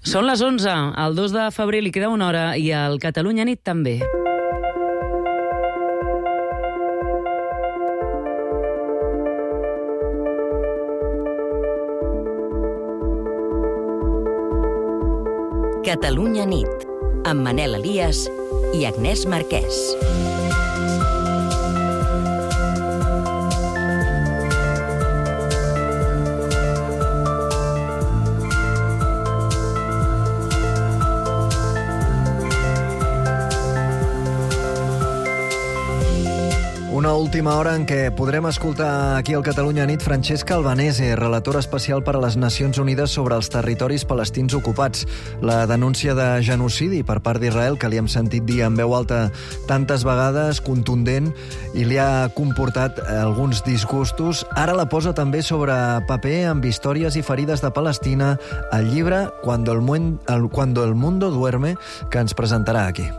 Són les 11, el 2 de febrer li queda una hora i al Catalunya Nit també. Catalunya Nit, amb Manel Elias i Agnès Marquès. Una última hora en què podrem escoltar aquí al Catalunya Nit Francesca Albanese, relatora especial per a les Nacions Unides sobre els territoris palestins ocupats. La denúncia de genocidi per part d'Israel, que li hem sentit dir en veu alta tantes vegades, contundent, i li ha comportat alguns disgustos. Ara la posa també sobre paper amb històries i ferides de Palestina al llibre Cuando el mundo duerme, que ens presentarà aquí.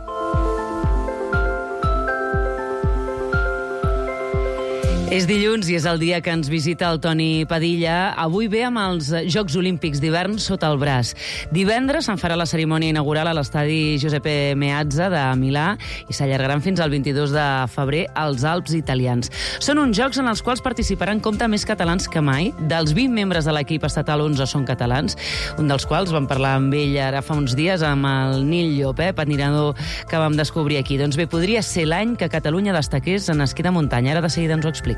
És dilluns i és el dia que ens visita el Toni Padilla. Avui ve amb els Jocs Olímpics d'hivern sota el braç. Divendres se'n farà la cerimònia inaugural a l'estadi Giuseppe Meazza de Milà i s'allargaran fins al 22 de febrer als Alps italians. Són uns jocs en els quals participaran compte més catalans que mai. Dels 20 membres de l'equip estatal, 11 són catalans, un dels quals vam parlar amb ell ara fa uns dies, amb el Nil Llop, patinador que vam descobrir aquí. Doncs bé, podria ser l'any que Catalunya destaqués en esquí de muntanya. Ara de seguida ens ho explica.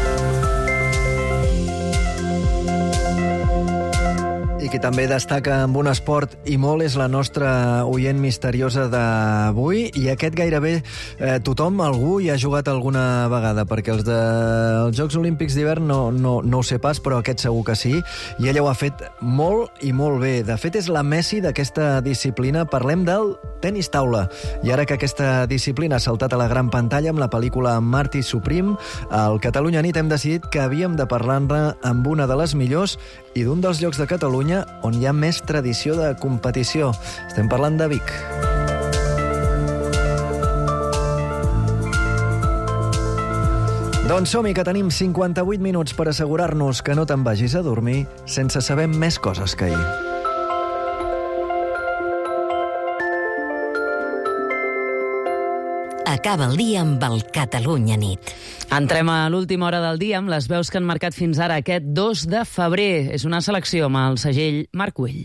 I qui també destaca amb un esport i molt és la nostra oient misteriosa d'avui, i aquest gairebé tothom, algú hi ha jugat alguna vegada, perquè els dels Jocs Olímpics d'hivern no ho sé pas, però aquest segur que sí, i ella ho ha fet molt i molt bé. De fet, és la Messi d'aquesta disciplina. Parlem del tenis taula. I ara que aquesta disciplina ha saltat a la gran pantalla amb la pel·lícula Marty Supreme, al Catalunya Nit hem decidit que havíem de parlar-ne amb una de les millors i d'un dels llocs de Catalunya on hi ha més tradició de competició. Estem parlant de Vic. Doncs som-hi, que tenim 58 minuts per assegurar-nos que no te'n vagis a dormir sense saber més coses que ahir. Acaba el dia amb el Catalunya Nit. Entrem a l'última hora del dia amb les veus que han marcat fins ara aquest 2 de febrer. És una selecció amb el segell Marc Güell.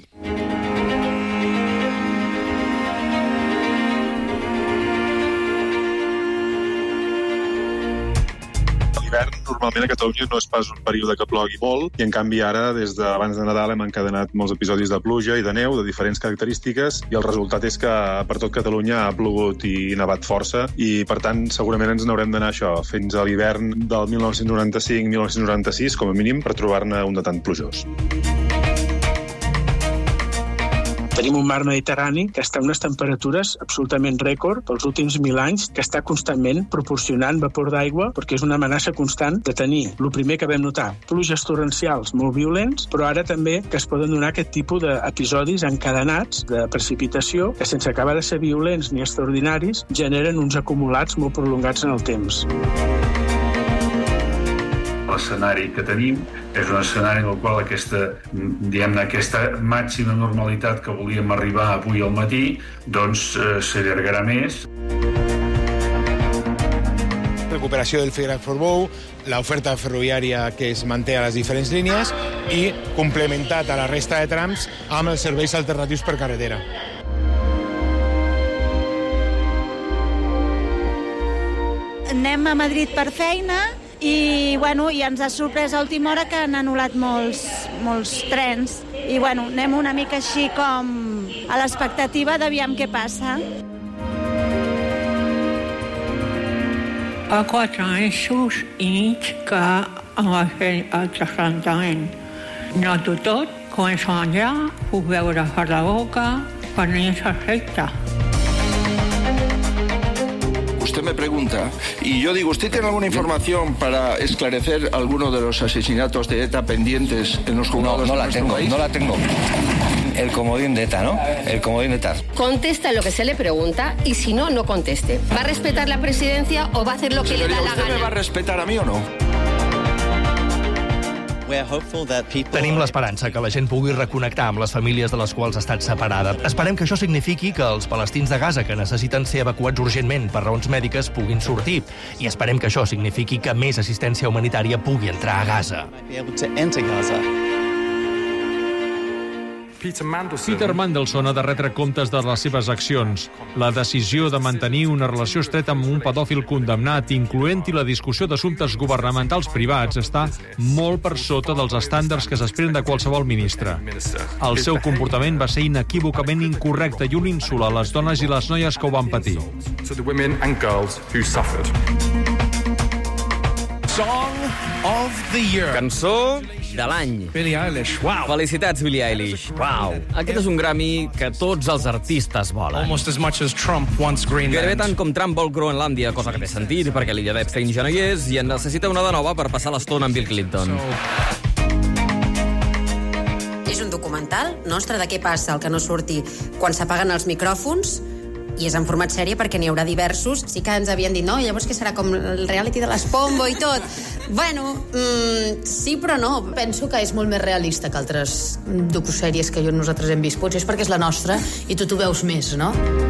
Normalment a Catalunya no és pas un període que plogui molt, i en canvi ara, des d'abans de Nadal, hem encadenat molts episodis de pluja i de neu de diferents característiques, i el resultat és que per tot Catalunya ha plogut i nevat força, i per tant segurament ens n'haurem d'anar fins a l'hivern del 1995-1996 com a mínim per trobar-ne un de tant plujós. Tenim un mar Mediterrani que està a unes temperatures absolutament rècord pels últims 1.000 anys, que està constantment proporcionant vapor d'aigua, perquè és una amenaça constant de tenir, el primer que vam notar, pluges torrencials molt violents, però ara també que es poden donar aquest tipus d'episodis encadenats de precipitació que, sense acabar de ser violents ni extraordinaris, generen uns acumulats molt prolongats en el temps. L'escenari que tenim és un escenari en el qual aquesta màxima normalitat que volíem arribar avui al matí s'allargarà més. Recuperació del Figueres-Portbou, l'oferta ferroviària que es manté a les diferents línies i complementat a la resta de trams amb els serveis alternatius per carretera. Anem a Madrid per feina i ens ha sorprès a última hora que han anul·lat molts trens. I anem una mica així com a l'expectativa d'aviam què passa. Fa 4 mesos i mig que em va fer el trasplantament. Noto tot, començo a menjar, puc veure per la boca, per mi és perfecte. Usted me pregunta, y yo digo, ¿usted tiene alguna información para esclarecer alguno de los asesinatos de ETA pendientes en los juzgados de nuestro país? No la tengo. El comodín de ETA, ¿no? El comodín de ETA. Contesta lo que se le pregunta y si no, no conteste. ¿Va a respetar la presidencia o va a hacer lo que le da la gana? ¿Usted me va a respetar a mí o no? Tenim l'esperança que la gent pugui reconnectar amb les famílies de les quals ha estat separada. Esperem que això signifiqui que els palestins de Gaza que necessiten ser evacuats urgentment per raons mèdiques puguin sortir. I esperem que això signifiqui que més assistència humanitària pugui entrar a Gaza. Peter Mandelson ha de retre comptes de les seves accions. La decisió de mantenir una relació estreta amb un pedòfil condemnat, incloent-hi la discussió d'assumptes governamentals privats, està molt per sota dels estàndards que s'esperen de qualsevol ministre. El seu comportament va ser inequívocament incorrecte i un insult a les dones i les noies que ho van patir. Song of the Year. Cançó de l'any. Billie Eilish. Wow. Felicitats, Billie Eilish. Wow. Aquest és un Grammy que tots els artistes volen. Almost as much as Trump wants Greenland. Gairebé tant com Trump vol Groenlàndia, cosa que té sentit, perquè l'illa d'Epstein ja no hi és i en necessita una de nova per passar l'estona amb Bill Clinton. És un documental nostre de què passa el que no surti quan s'apaguen els micròfons, i és en format sèrie perquè n'hi haurà diversos. Sí que ens havien dit, no, llavors que serà com el reality de l'Espombo i tot. Bueno, sí, però no. Penso que és molt més realista que altres docusèries que nosaltres hem vist. Potser és perquè és la nostra i tu t'ho veus més, no?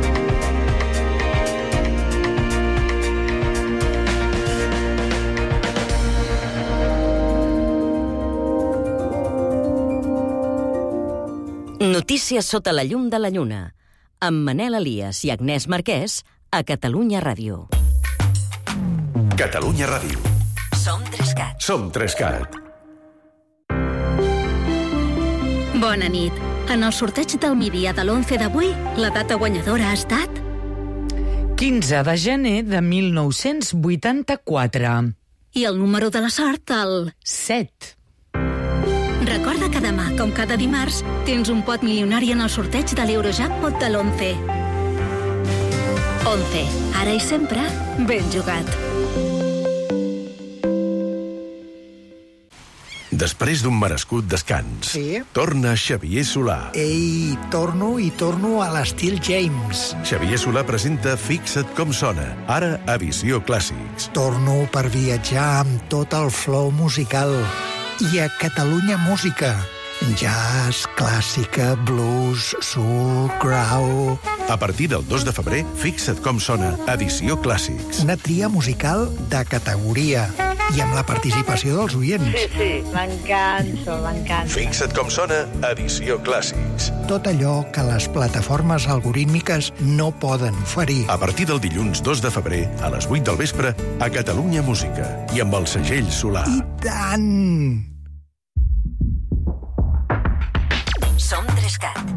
Notícies sota la llum de la lluna, amb Manel Elias i Agnès Marquès a Catalunya Ràdio. Catalunya Ràdio. Som 3CAT. Som 3CAT. Bona nit. En el sorteig del Mídia de l'11 d'avui, la data guanyadora ha estat... 15 de gener de 1984. I el número de la sort, el... 7. Recorda que demà, com cada dimarts, tens un pot milionari en el sorteig de l'Eurojackpot de l'11. 11. Ara i sempre, ben jugat. Després d'un merescut descans, torna Xavier Solà. Ei, torno a l'estil James. Xavier Solà presenta Fixa't com sona, ara a Visió Clàssics. Torno per viatjar amb tot el flow musical. I a Catalunya Música. Jazz, clàssica, blues, soul, grau... A partir del 2 de febrer, Fixa't com sona, edició Clàssics. Una tria musical de categoria i amb la participació dels oients. Sí, m'encanta. Fixa't com sona, edició Clàssics. Tot allò que les plataformes algorítmiques no poden oferir. A partir del dilluns 2 de febrer, a les 8 del vespre, a Catalunya Música i amb el segell Solà. I tant! Som 3CAT.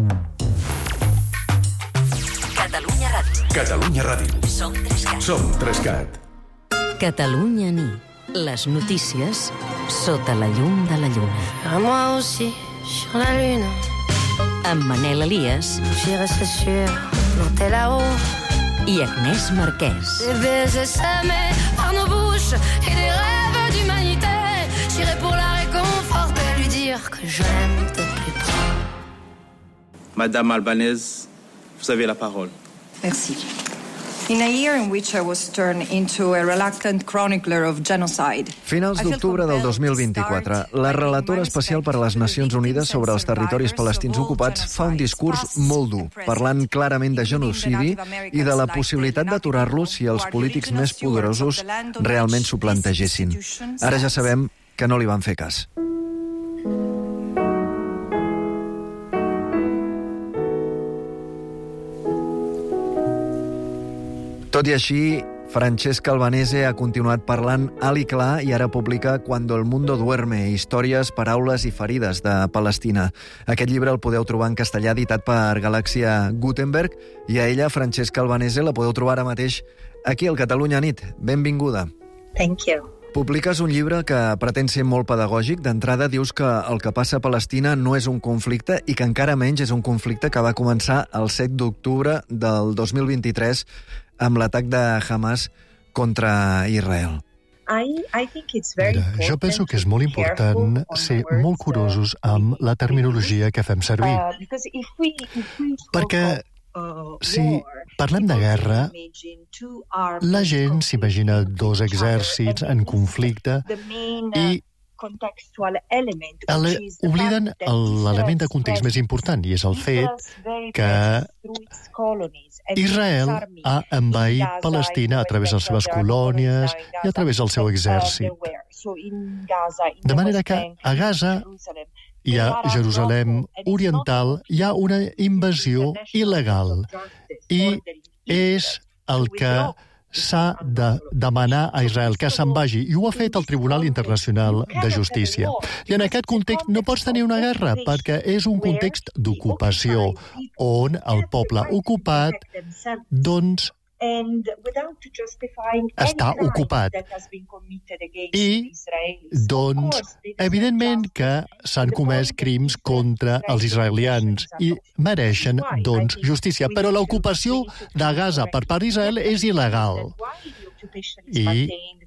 Catalunya Ràdio. Catalunya Ràdio. Som 3CAT. Som 3CAT. Catalunya nit. Les notícies sota la llum de la lluna. Moi aussi, sur la lune. Amb Manel Elias. J'y reste sûr, planté là-haut. I Agnès Marquès. Des baisers semés par nos bouches et des rêves d'humanité. J'irai pour la réconforter, lui dire que je l'aime de plus près. Madame Albanaise, vous avez la parole. Merci. In a year in which I was turned into a reluctant chronicler of genocide. Finals d'octubre del 2024, la relatora especial per a les Nacions Unides sobre els territoris palestins ocupats fa un discurs molt dur, parlant clarament de genocidi i de la possibilitat d'aturar-lo si els polítics més poderosos realment s'ho plantegessin. Ara ja sabem que no li van fer cas. Tot i així, Francesca Albanese ha continuat parlant alt i clar i ara publica Cuando el mundo duerme, històries, paraules i ferides de Palestina. Aquest llibre el podeu trobar en castellà editat per Galàxia Gutenberg i a ella, Francesca Albanese, la podeu trobar ara mateix aquí al Catalunya Nit. Benvinguda. Thank you. Publiques un llibre que pretén ser molt pedagògic. D'entrada dius que el que passa a Palestina no és un conflicte i que encara menys és un conflicte que va començar el 7 d'octubre del 2023 amb l'atac de Hamas contra Israel. Mira, jo penso que és molt important ser molt curosos amb la terminologia que fem servir. Perquè si parlem de guerra, la gent s'imagina dos exèrcits en conflicte i Obliden l'element de context més important, i és el fet que Israel ha envaït Palestina a través de les seves colònies i a través del seu exèrcit. De manera que a Gaza i a Jerusalem Oriental hi ha una invasió il·legal i és el que s'ha de demanar a Israel que se'n vagi, i ho ha fet el Tribunal Internacional de Justícia. I en aquest context no pots tenir una guerra, perquè és un context d'ocupació, on el poble ocupat, doncs, està ocupat. I, doncs, evidentment que s'han comès crims contra els israelians i mereixen, doncs, justícia. Però l'ocupació de Gaza per part d'Israel és il·legal. I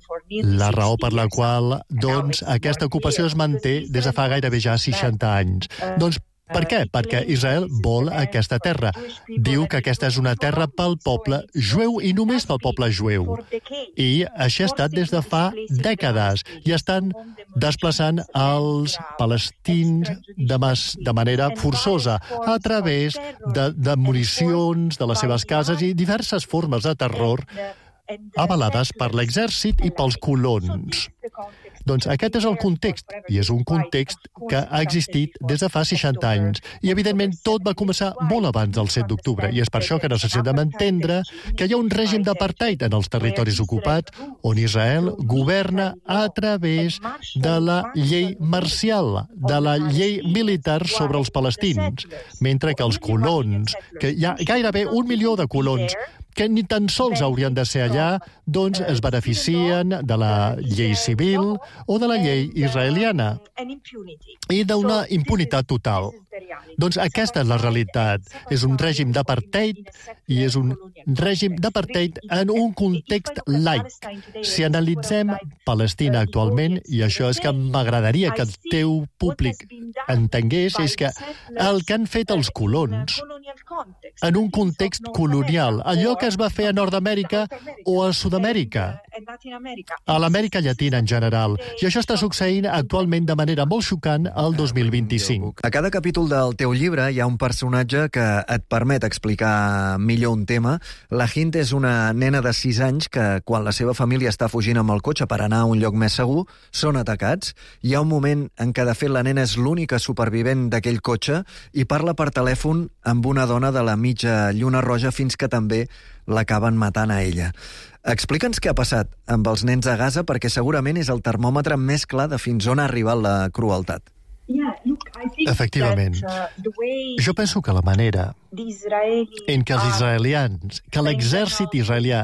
la raó per la qual, doncs, aquesta ocupació es manté des de fa gairebé ja 60 anys. Doncs, per què? Perquè Israel vol aquesta terra. Diu que aquesta és una terra pel poble jueu i només pel poble jueu. I així ha estat des de fa dècades. I estan desplaçant els palestins de manera forçosa a través de demolicions de les seves cases i diverses formes de terror avalades per l'exèrcit i pels colons. Doncs aquest és el context, i és un context que ha existit des de fa 60 anys. I, evidentment, tot va començar molt abans del 7 d'octubre, i és per això que necessitem entendre que hi ha un règim d'apartheid en els territoris ocupats, on Israel governa a través de la llei marcial, de la llei militar sobre els palestins, mentre que els colons, que hi ha gairebé 1 milió de colons, que ni tan sols haurien de ser allà, doncs es beneficien de la llei civil o de la llei israeliana i d'una impunitat total. Doncs aquesta és la realitat. És un règim d'apartheid i és un règim d'apartheid en un context laic. Si analitzem Palestina actualment, i això és que m'agradaria que el teu públic entengués, és que el que han fet els colons en un context colonial, allò que es va fer a Nord-Amèrica o a Sud-amèrica, a l'Amèrica Llatina en general. I això està succeint actualment de manera molt xocant al 2025. A cada capítol del teu llibre hi ha un personatge que et permet explicar millor un tema. La Hind és una nena de 6 anys que, quan la seva família està fugint amb el cotxe per anar a un lloc més segur, són atacats. Hi ha un moment en què, de fet, la nena és l'única supervivent d'aquell cotxe i parla per telèfon amb una dona de la mitja lluna roja fins que també l'acaben matant a ella. Explica'ns què ha passat amb els nens a Gaza, perquè segurament és el termòmetre més clar de fins on ha arribat la crueltat. Efectivament. Jo penso que la manera en què els israelians, que l'exèrcit israelià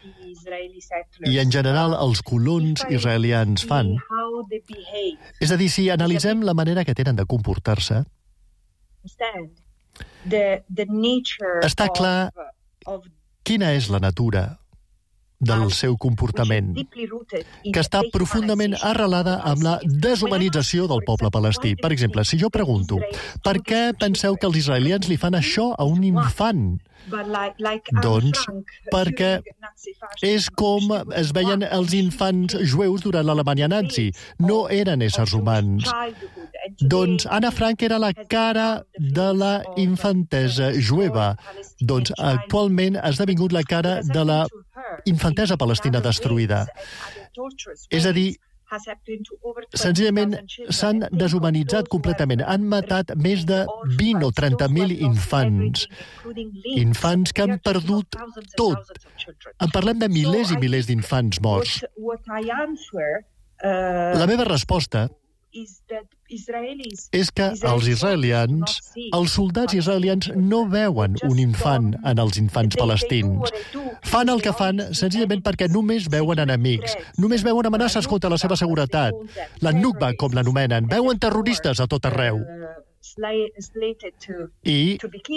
i en general els colons israelians fan, és a dir, si analitzem la manera que tenen de comportar-se, està clar quina és la natura del seu comportament, que està profundament arrelada amb la deshumanització del poble palestí. Per exemple, si jo pregunto, per què penseu que els israelians li fan això a un infant? Doncs perquè és com es veien els infants jueus durant l'Alemanya nazi. No eren éssers humans. Doncs Anna Frank era la cara de la infantesa jueva. Doncs actualment ha esdevingut la cara de la infantesa palestina destruïda. És a dir, senzillament s'han deshumanitzat completament. Han matat més de 20 o 30.000 infants. Infants que han perdut tot. En parlem de milers i milers d'infants morts. La meva resposta és que els israelians, els soldats israelians no veuen un infant en els infants palestins. Fan el que fan senzillament perquè només veuen enemics, només veuen amenaces contra la seva seguretat. La Nukba, com l'anomenen, veuen terroristes a tot arreu. I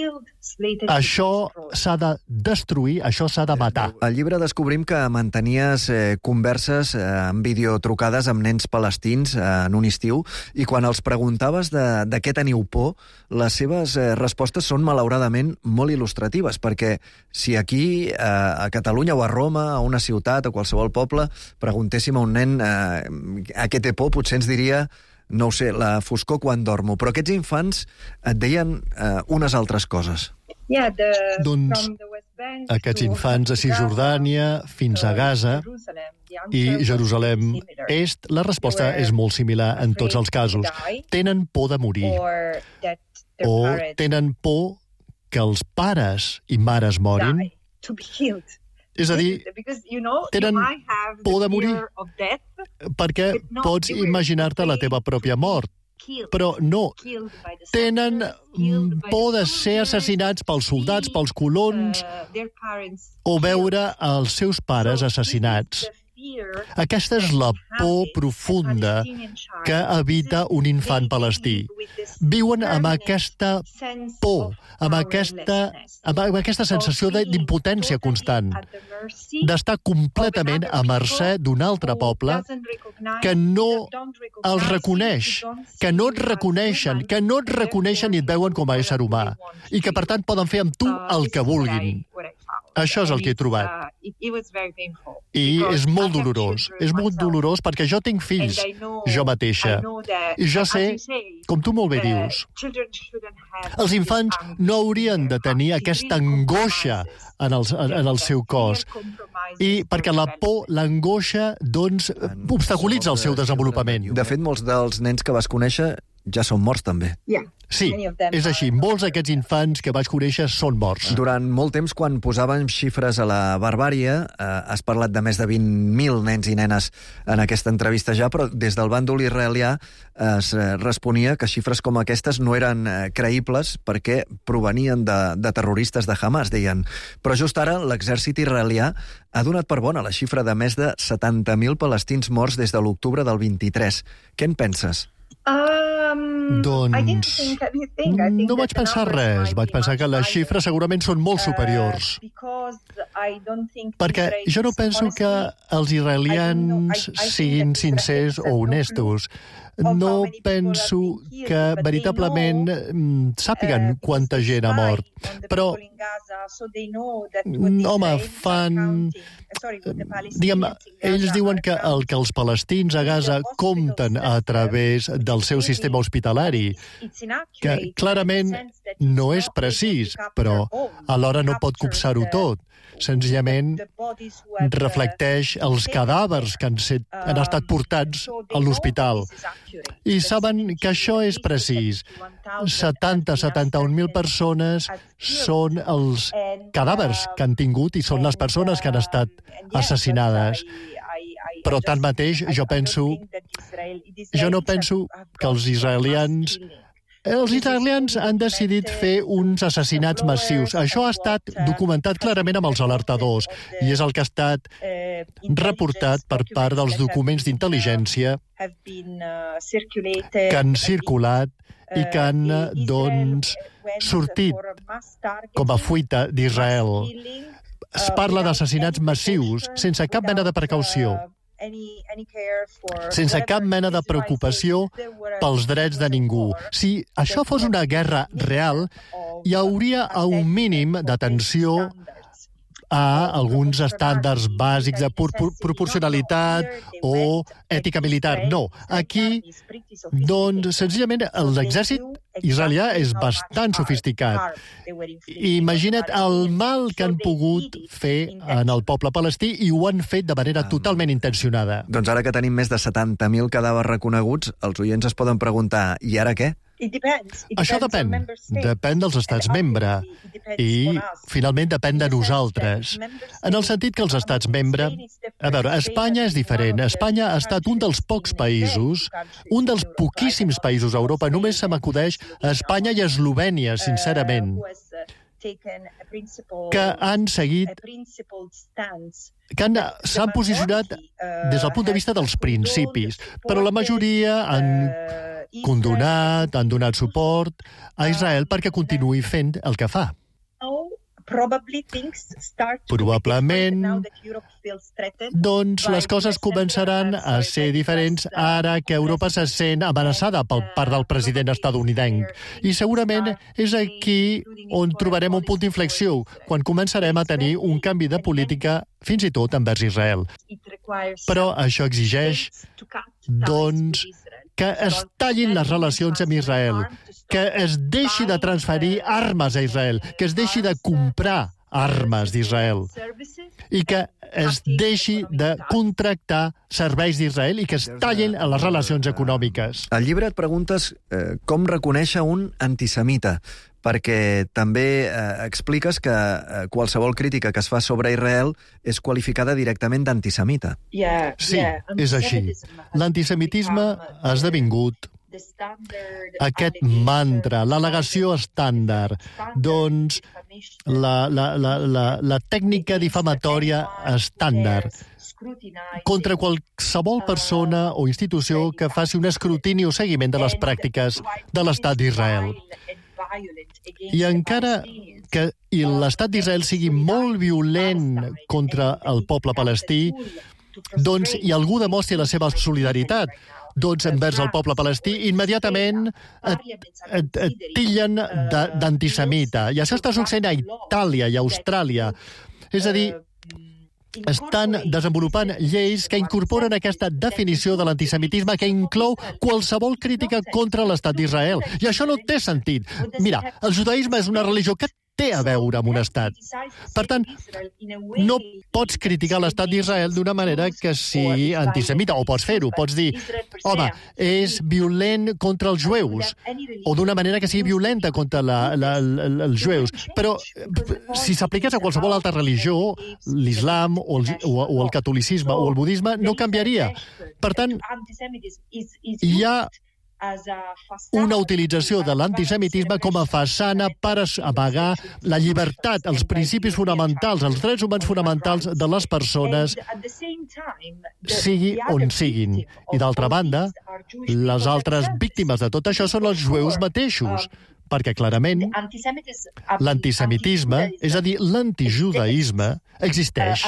això s'ha de destruir, això s'ha de matar. Al llibre descobrim que mantenies converses en videotrucades amb nens palestins en un estiu, i quan els preguntaves de què teniu por, les seves respostes són malauradament molt il·lustratives, perquè si aquí, a Catalunya o a Roma, a una ciutat, a qualsevol poble, preguntéssim a un nen a què té por, potser ens diria, no ho sé, la foscor quan dormo. Però aquests infants et deien unes altres coses. Doncs aquests infants de Cisjordània fins a Gaza i Jerusalem Est, la resposta és molt similar en tots els casos. Tenen por de morir o tenen por que els pares i mares morin. És a dir, tenen por de morir perquè pots imaginar-te la teva pròpia mort. Però no, tenen por de ser assassinats pels soldats, pels colons, o veure els seus pares assassinats. Aquesta és la por profunda que habita un infant palestí. Viuen amb aquesta por, amb aquesta sensació d'impotència constant, d'estar completament a mercè d'un altre poble que no els reconeix, que no et reconeixen, i et veuen com a ésser humà, i que, per tant, poden fer amb tu el que vulguin. Això és el que he trobat. I és molt dolorós. És molt dolorós perquè jo tinc fills, jo mateixa. I jo sé, com tu molt bé dius, els infants no haurien de tenir aquesta angoixa en el seu cos. I perquè la por, l'angoixa, doncs, obstaculitza el seu desenvolupament. De fet, molts dels nens que vas conèixer ja són morts, també. Sí, és així. Molts d'aquests infants que vaig conèixer són morts. Durant molt temps, quan posàvem xifres a la barbàrie, has parlat de més de 20.000 nens i nenes en aquesta entrevista ja, però des del bàndol israelià es responia que xifres com aquestes no eren creïbles perquè provenien de terroristes de Hamas, deien. Però just ara l'exèrcit israelià ha donat per bona la xifra de més de 70.000 palestins morts des de l'octubre del 23. Què en penses? Doncs no vaig pensar res. Vaig pensar que les xifres segurament són molt superiors. Perquè jo no penso que els israelians siguin sincers o honestos. No penso que veritablement sàpiguen quanta gent ha mort. Però, home, ells diuen que el que els palestins a Gaza compten a través del seu sistema hospitalari, que clarament no és precís, però alhora no pot copsar-ho tot. Senzillament reflecteix els cadàvers que han estat portats a l'hospital. I saben que això és precís. 71.000 persones són els cadàvers que han tingut i són les persones que han estat assassinades. Però tanmateix jo no penso que els israelians han decidit fer uns assassinats massius. Això ha estat documentat clarament amb els alertadors i és el que ha estat reportat per part dels documents d'intel·ligència que han circulat i que han, doncs, sortit com a fuita d'Israel. Es parla d'assassinats massius, sense cap mena de precaució, sense cap mena de preocupació pels drets de ningú. Si això fos una guerra real, hi hauria un mínim d'atenció a alguns estàndards bàsics de proporcionalitat o ètica militar. No, aquí, doncs, senzillament, l'exèrcit israelià és bastant sofisticat. Imagina't el mal que han pogut fer en el poble palestí i ho han fet de manera totalment intencionada. Doncs ara que tenim més de 70.000 cadàvers reconeguts, els oients es poden preguntar, i ara què? Això depèn. Depèn dels estats membre i, finalment, depèn de nosaltres. En el sentit que els estats membre... A veure, Espanya és diferent. Espanya ha estat un dels pocs països, un dels poquíssims països a Europa, només se m'acudeix Espanya i Eslovènia, sincerament, que han seguit, que s'han posicionat des del punt de vista dels principis, però la majoria han condonat, han donat suport a Israel perquè continuï fent el que fa. Probablement, doncs, les coses començaran a ser diferents ara que Europa se sent amenaçada per part del president estatunidenc. I segurament és aquí on trobarem un punt d'inflexió, quan començarem a tenir un canvi de política fins i tot envers Israel. Però això exigeix, doncs, que es tallin les relacions amb Israel, que es deixi de transferir armes a Israel, que es deixi de comprar armes d'Israel i que es deixi de contractar serveis d'Israel i que es tallin les relacions econòmiques. Al llibre et preguntes com reconèixer un antisemita, perquè també expliques que qualsevol crítica que es fa sobre Israel és qualificada directament d'antisemita. Sí, és així. L'antisemitisme ha esdevingut aquest mantra, l'al·legació estàndard, doncs la tècnica difamatòria estàndard contra qualsevol persona o institució que faci un escrutini o seguiment de les pràctiques de l'Estat d'Israel. I encara que l'Estat d'Israel sigui molt violent contra el poble palestí, doncs, i algú demostri la seva solidaritat envers el poble palestí, immediatament et tillen d'antisemita. I això està succeint a Itàlia i a Austràlia. És a dir, estan desenvolupant lleis que incorporen aquesta definició de l'antisemitisme que inclou qualsevol crítica contra l'Estat d'Israel. I això no té sentit. Mira, el judaïsme és una religió que té a veure amb un estat. Per tant, no pots criticar l'estat d'Israel d'una manera que sigui antisemita, o pots fer-ho, pots dir, home, és violent contra els jueus, o d'una manera que sigui violenta contra els jueus. Però si s'apliqués a qualsevol altra religió, l'islam o el catolicisme o el budisme, no canviaria. Per tant, hi ha una utilització de l'antisemitisme com a façana per amagar la llibertat, els principis fonamentals, els drets humans fonamentals de les persones, sigui on siguin. I d'altra banda, les altres víctimes de tot això són els jueus mateixos, perquè clarament l'antisemitisme, és a dir, l'antijudaïsme, existeix.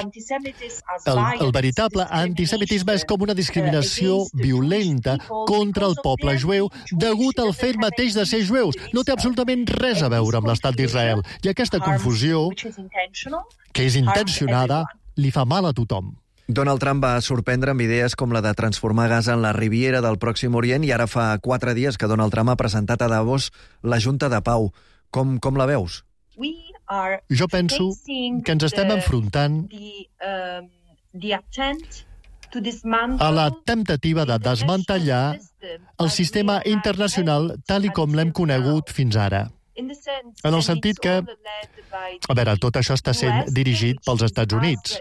El veritable antisemitisme és com una discriminació violenta contra el poble jueu degut al fet mateix de ser jueus. No té absolutament res a veure amb l'estat d'Israel. I aquesta confusió, que és intencionada, li fa mal a tothom. Donald Trump va sorprendre amb idees com la de transformar Gaza en la Riviera del Pròxim Orient i ara fa 4 dies que Donald Trump ha presentat a Davos la Junta de Pau. Com la veus? Jo penso que ens estem enfrontant a la temptativa de desmantellar el sistema internacional tal com l'hem conegut fins ara. En el sentit que, a veure, tot això està sent dirigit pels Estats Units,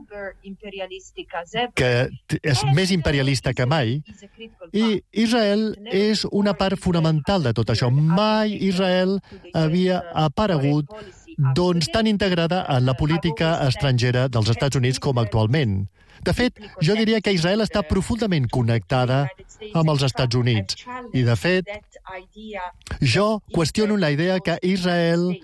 que és més imperialista que mai, i Israel és una part fonamental de tot això. Mai Israel havia aparegut tan integrada en la política estrangera dels Estats Units com actualment. De fet, jo diria que Israel està profundament connectada amb els Estats Units. I, de fet, jo qüestiono la idea que Israel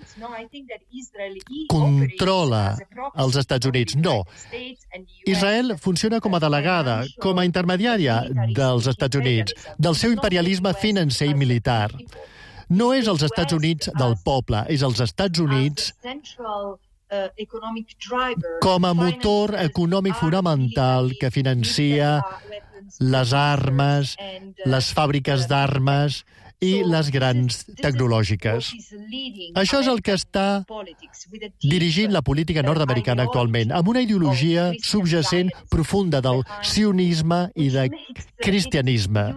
controla els Estats Units. No. Israel funciona com a delegada, com a intermediària dels Estats Units, del seu imperialisme financer i militar. No és els Estats Units del poble, és els Estats Units com a motor econòmic fonamental que financia les armes, les fàbriques d'armes i les grans tecnològiques. Això és el que està dirigint la política nord-americana actualment, amb una ideologia subjacent profunda del sionisme i del cristianisme.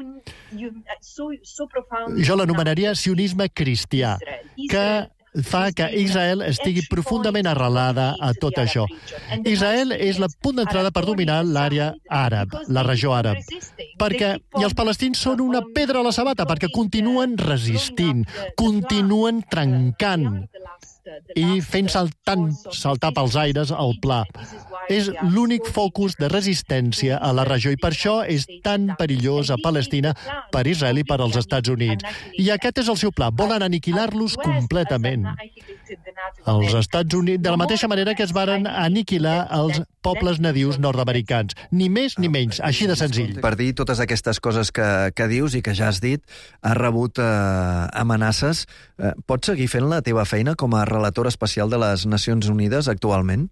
Jo l'anomenaria sionisme cristià, que fa que Israel estigui profundament arrelada a tot això. Israel és el punt d'entrada per dominar l'àrea àrab, la regió àrab, i els palestins són una pedra a la sabata, perquè continuen resistint, continuen trencant i fent saltar pels aires el pla. És l'únic focus de resistència a la regió i per això és tan perillós a Palestina, per Israel i per als Estats Units. I aquest és el seu pla. Volen aniquilar-los completament. Els Estats Units, de la mateixa manera que es varen aniquilar els pobles nadius nord-americans. Ni més ni menys, així de senzill. Per dir totes aquestes coses que dius i que ja has dit, has rebut amenaces. Pots seguir fent la teva feina com a relator especial de les Nacions Unides actualment?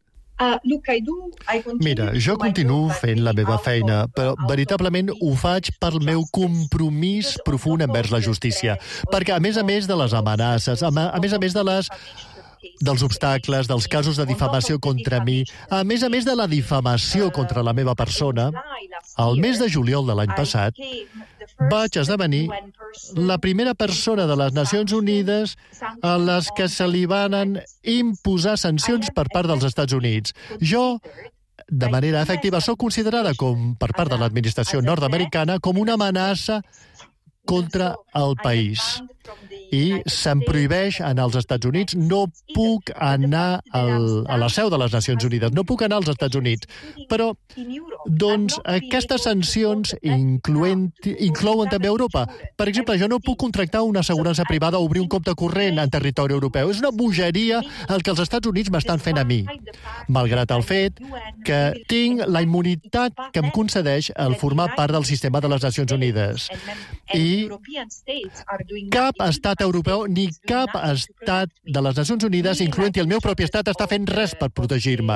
Mira, jo continuo fent la meva feina, però veritablement ho faig pel meu compromís profund envers la justícia. Perquè, a més de les amenaces, a més dels obstacles, dels casos de difamació contra mi, a més de la difamació contra la meva persona, al mes de juliol de l'any passat, vaig esdevenir la primera persona de les Nacions Unides a les que se li van imposar sancions per part dels Estats Units. Jo, de manera efectiva, sóc considerada per part de l'administració nord-americana com una amenaça contra el país. I se'm prohibeix anar als Estats Units. No puc anar a la seu de les Nacions Unides. No puc anar als Estats Units. Però, doncs, aquestes sancions inclouen també Europa. Per exemple, jo no puc contractar una assegurança privada o obrir un compte corrent en territori europeu. És una bogeria el que els Estats Units m'estan fent a mi. Malgrat el fet que tinc la immunitat que em concedeix el formar part del sistema de les Nacions Unides. I cap estat europeu ni cap estat de les Nacions Unides, incloent-hi el meu propi estat, està fent res per protegir-me.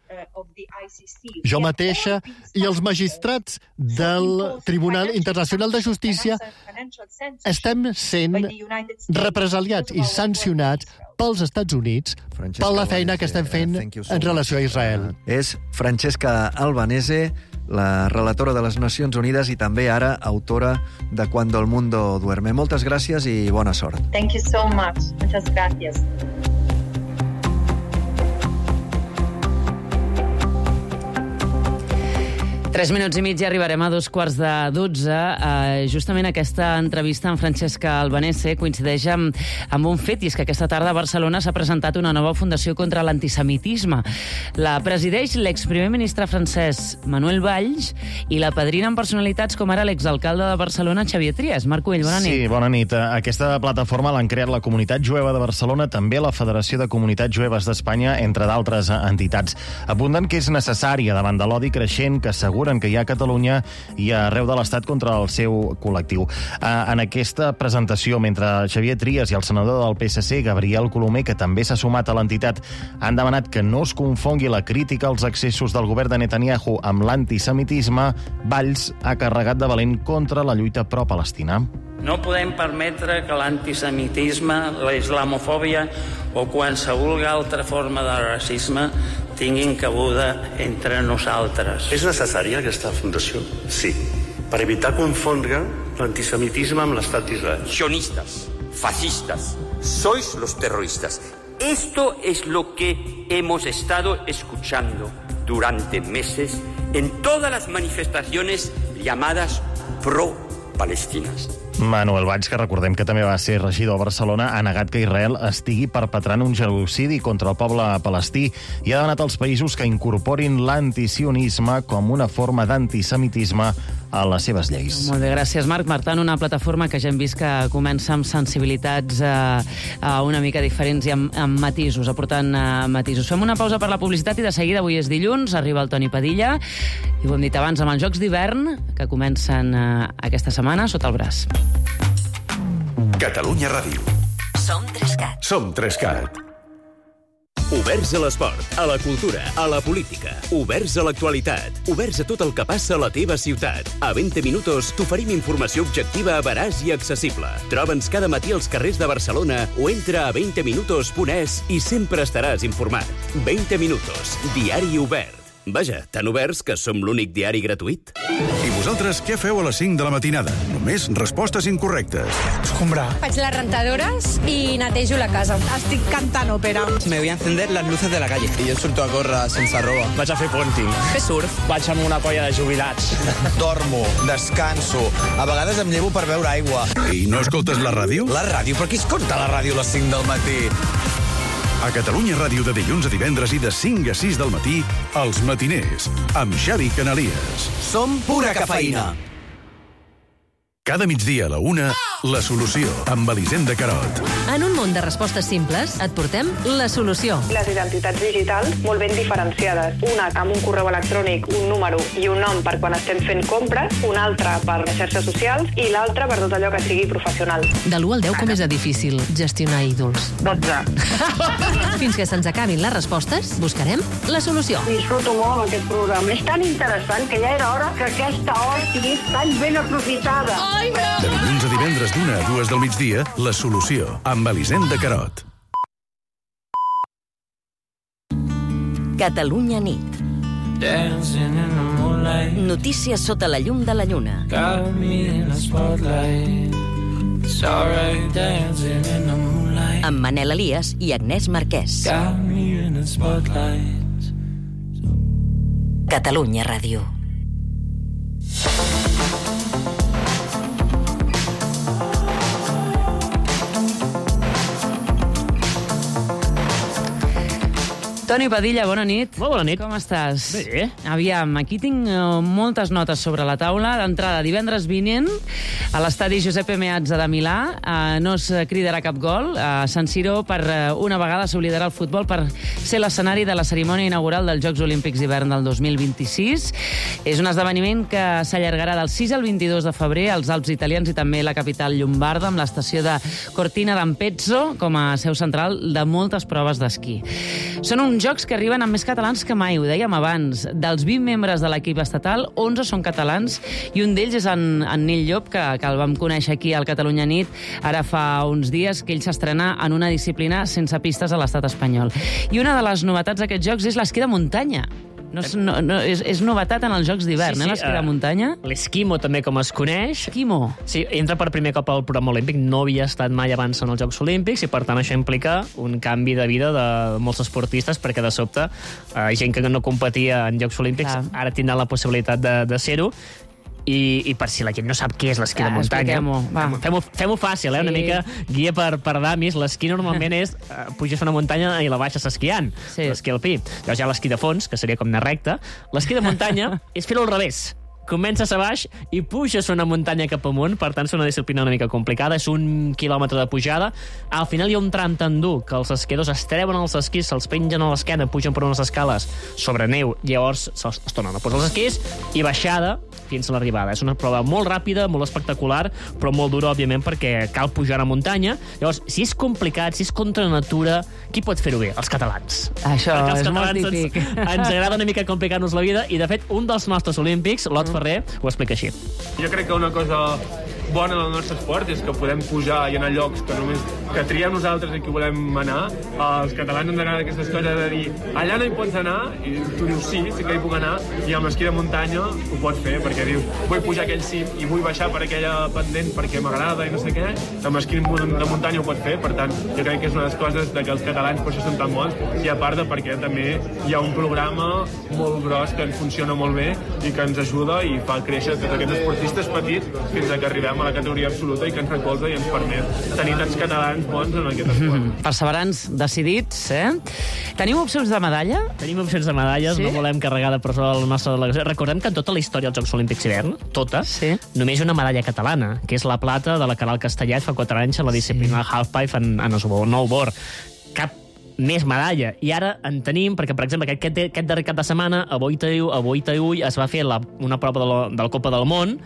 Jo mateixa i els magistrats del Tribunal Internacional de Justícia estem sent represaliats i sancionats pels Estats Units per la feina que estem fent en relació a Israel. És Francesca Albanese, la relatora de les Nacions Unides i també ara autora de Cuando el mundo duerme. Moltes gràcies i bona sort. Thank you so much. Muchas gracias. Tres minuts i mig i arribarem a 11:45. Justament aquesta entrevista amb Francesca Albanese coincideix amb un fet, i és que aquesta tarda a Barcelona s'ha presentat una nova fundació contra l'antisemitisme. La presideix l'exprimer ministre francès Manuel Valls i la padrina amb personalitats com ara l'exalcalde de Barcelona Xavier Trias. Marc Cuell, bona nit. Sí, bona nit. Aquesta plataforma l'han creat la Comunitat Jueva de Barcelona, també la Federació de Comunitats Jueves d'Espanya, entre d'altres entitats. Apunten que és necessària davant de l'odi creixent que asseguren que hi ha a Catalunya i arreu de l'Estat contra el seu col·lectiu. En aquesta presentació, mentre Xavier Trias i el senador del PSC, Gabriel Colomer, que també s'ha sumat a l'entitat, han demanat que no es confongui la crítica als excessos del govern de Netanyahu amb l'antisemitisme, Valls ha carregat de valent contra la lluita pro-palestina. No podem permetre que l'antisemitisme, la islamofòbia o qualsevol altra forma de racisme tinguin cabuda entre nosaltres. És necessària aquesta fundació? Sí. Per evitar confondre l'antisemitisme amb l'estat d'Israel. Sionistas, fascistas, sois los terroristas. Esto es lo que hemos estado escuchando durante meses en todas las manifestaciones llamadas pro-palestinas. Manuel Valls, que recordem que també va ser regidor a Barcelona, ha negat que Israel estigui perpetrant un genocidi contra el poble palestí i ha demanat als països que incorporin l'antisionisme com una forma d'antisemitisme a les seves lleis. Molt bé, gràcies, Marc. Martant, una plataforma que ja hem vist que comença amb sensibilitats una mica diferents i amb matisos, aportant matisos. Fem una pausa per la publicitat i de seguida, avui és dilluns, arriba el Toni Padilla i ho hem dit abans, amb els Jocs d'hivern que comencen aquesta setmana sota el braç. Catalunya Ràdio. Som 3CAT. Som 3CAT. Oberts a l'esport, a la cultura, a la política. Oberts a l'actualitat. Oberts a tot el que passa a la teva ciutat. A 20 minuts t'oferim informació objectiva, veraç i accessible. Troba'ns cada matí als carrers de Barcelona o entra a 20minutos.es i sempre estaràs informat. 20 minutos, diari obert. Vaja, tan oberts que som l'únic diari gratuït. I vosaltres què feu a les 5 de la matinada? Només respostes incorrectes. Escombrar. Faig les rentadores i netejo la casa. Estic cantant òpera. Me voy a encender las luces de la calle. I jo surto a córrer sense roba. Vaig a fer ponting. Fer surf. Vaig amb una colla de jubilats. Dormo, descanso. A vegades em llevo per beure aigua. I no escoltes la ràdio? La ràdio? Per qui escolta la ràdio a les 5 del matí? A Catalunya Ràdio de dilluns a divendres i de 5 a 6 del matí, Els Matiners, amb Xavi Canalies. Som pura cafeïna. Cada migdia a la 1, La Solució, amb Elisenda Carot. En un món de respostes simples, et portem La Solució. Les identitats digitals molt ben diferenciades. Una amb un correu electrònic, un número i un nom per quan estem fent compres, una altra per les xarxes socials i l'altra per tot allò que sigui professional. De l'1 al 10, com és de difícil gestionar ídols? 12. Fins que se'ns acabin les respostes, buscarem La Solució. Disfruto molt amb aquest programa. És tan interessant que ja era hora que aquesta hora sigui tan ben aprofitada. De dilluns a divendres d'1 a 2 del migdia, La Solució, amb Elisenda Carot. Catalunya nit. Notícies sota la llum de la lluna. Amb Manel Elias i Agnès Marquès. Catalunya Ràdio. Toni Padilla, bona nit. Molt bona nit. Com estàs? Bé. Aviam, aquí tinc moltes notes sobre la taula. D'entrada, divendres vinent, a l'estadi Giuseppe Meazza de Milà, no es cridarà cap gol. A San Siro, per una vegada, s'oblidarà el futbol per ser l'escenari de la cerimònia inaugural dels Jocs Olímpics d'hivern del 2026. És un esdeveniment que s'allargarà del 6 al 22 de febrer als Alps italians i també la capital llombarda, amb l'estació de Cortina d'Ampezzo com a seu central de moltes proves d'esquí. Són uns jocs que arriben amb més catalans que mai, ho dèiem abans. Dels 20 membres de l'equip estatal, 11 són catalans i un d'ells és en Nil Llop, que el vam conèixer aquí al Catalunya Nit ara fa uns dies, que ell s'estrena en una disciplina sense pistes a l'estat espanyol. I una de les novetats d'aquests jocs és l'esquí de muntanya. És novetat en els Jocs d'hivern, l'esquí de muntanya. L'esquimo, també, com es coneix. Esquimo. Sí, entra per primer cop al programa olímpic, no havia estat mai abans en els Jocs Olímpics i, per tant, això implica un canvi de vida de molts esportistes, perquè, de sobte, gent que no competia en Jocs Olímpics ara tindrà la possibilitat de ser-ho. I per si la gent no sap què és l'esquí de muntanya, fem-ho fàcil, una mica guia per damis. L'esquí normalment és puges una muntanya i la baixes esquiant, l'esquí alpí. Llavors hi ha l'esquí de fons, que seria com anar recte. L'esquí de muntanya és fer-ho al revés. Comences a baix i puges una muntanya cap amunt, per tant és una disciplina una mica complicada, és 1 quilòmetre de pujada. Al final hi ha un tram tan dur que els esquiadors es treuen els esquís, se'ls pengen a l'esquena, pugen per unes escales sobre neu, llavors es tornen a posar els esquís i baixada fins a l'arribada. És una prova molt ràpida, molt espectacular, però molt dura, òbviament, perquè cal pujar a muntanya. Llavors, si és complicat, si és contra natura, qui pot fer-ho bé? Els catalans. Això és molt típic. Ens agrada una mica complicar-nos la vida i, de fet, un dels nostres olímpics, l'Ot Ferrer, ho explica així. Jo crec que una cosa bona del nostre esport és que podem pujar i anar a llocs que triem nosaltres i que volem anar. Els catalans ens agrada aquestes coses de dir allà no hi pots anar, i tu dius sí que hi puc anar, i amb l'esquí de muntanya ho pots fer, perquè dius vull pujar a aquell cim i vull baixar per aquella pendent perquè m'agrada i no sé què. Amb l'esquí de muntanya ho pots fer, per tant jo crec que és una de les coses que els catalans per això són tan bons, i a part de perquè també hi ha un programa molt gros que ens funciona molt bé i que ens ajuda i fa créixer tots aquests esportistes petits fins a que arribem a la categoria absoluta i que ens recolza i ens permet tenir tants catalans bons en aquest esport. Perseverants, decidits, Teniu opcions de medalla? Tenim opcions de medalles, no volem carregar de presó la nostra delegació. Recordem que en tota la història dels Jocs Olímpics d'hivern, tota, només una medalla catalana, que és la plata de la Caral Castellet fa 4 anys a la disciplina halfpipe en snowboard. Cap més medalla. I ara en tenim, perquè, per exemple, aquest darrer cap de setmana, a Boitaiull es va fer una prova de la Copa del Món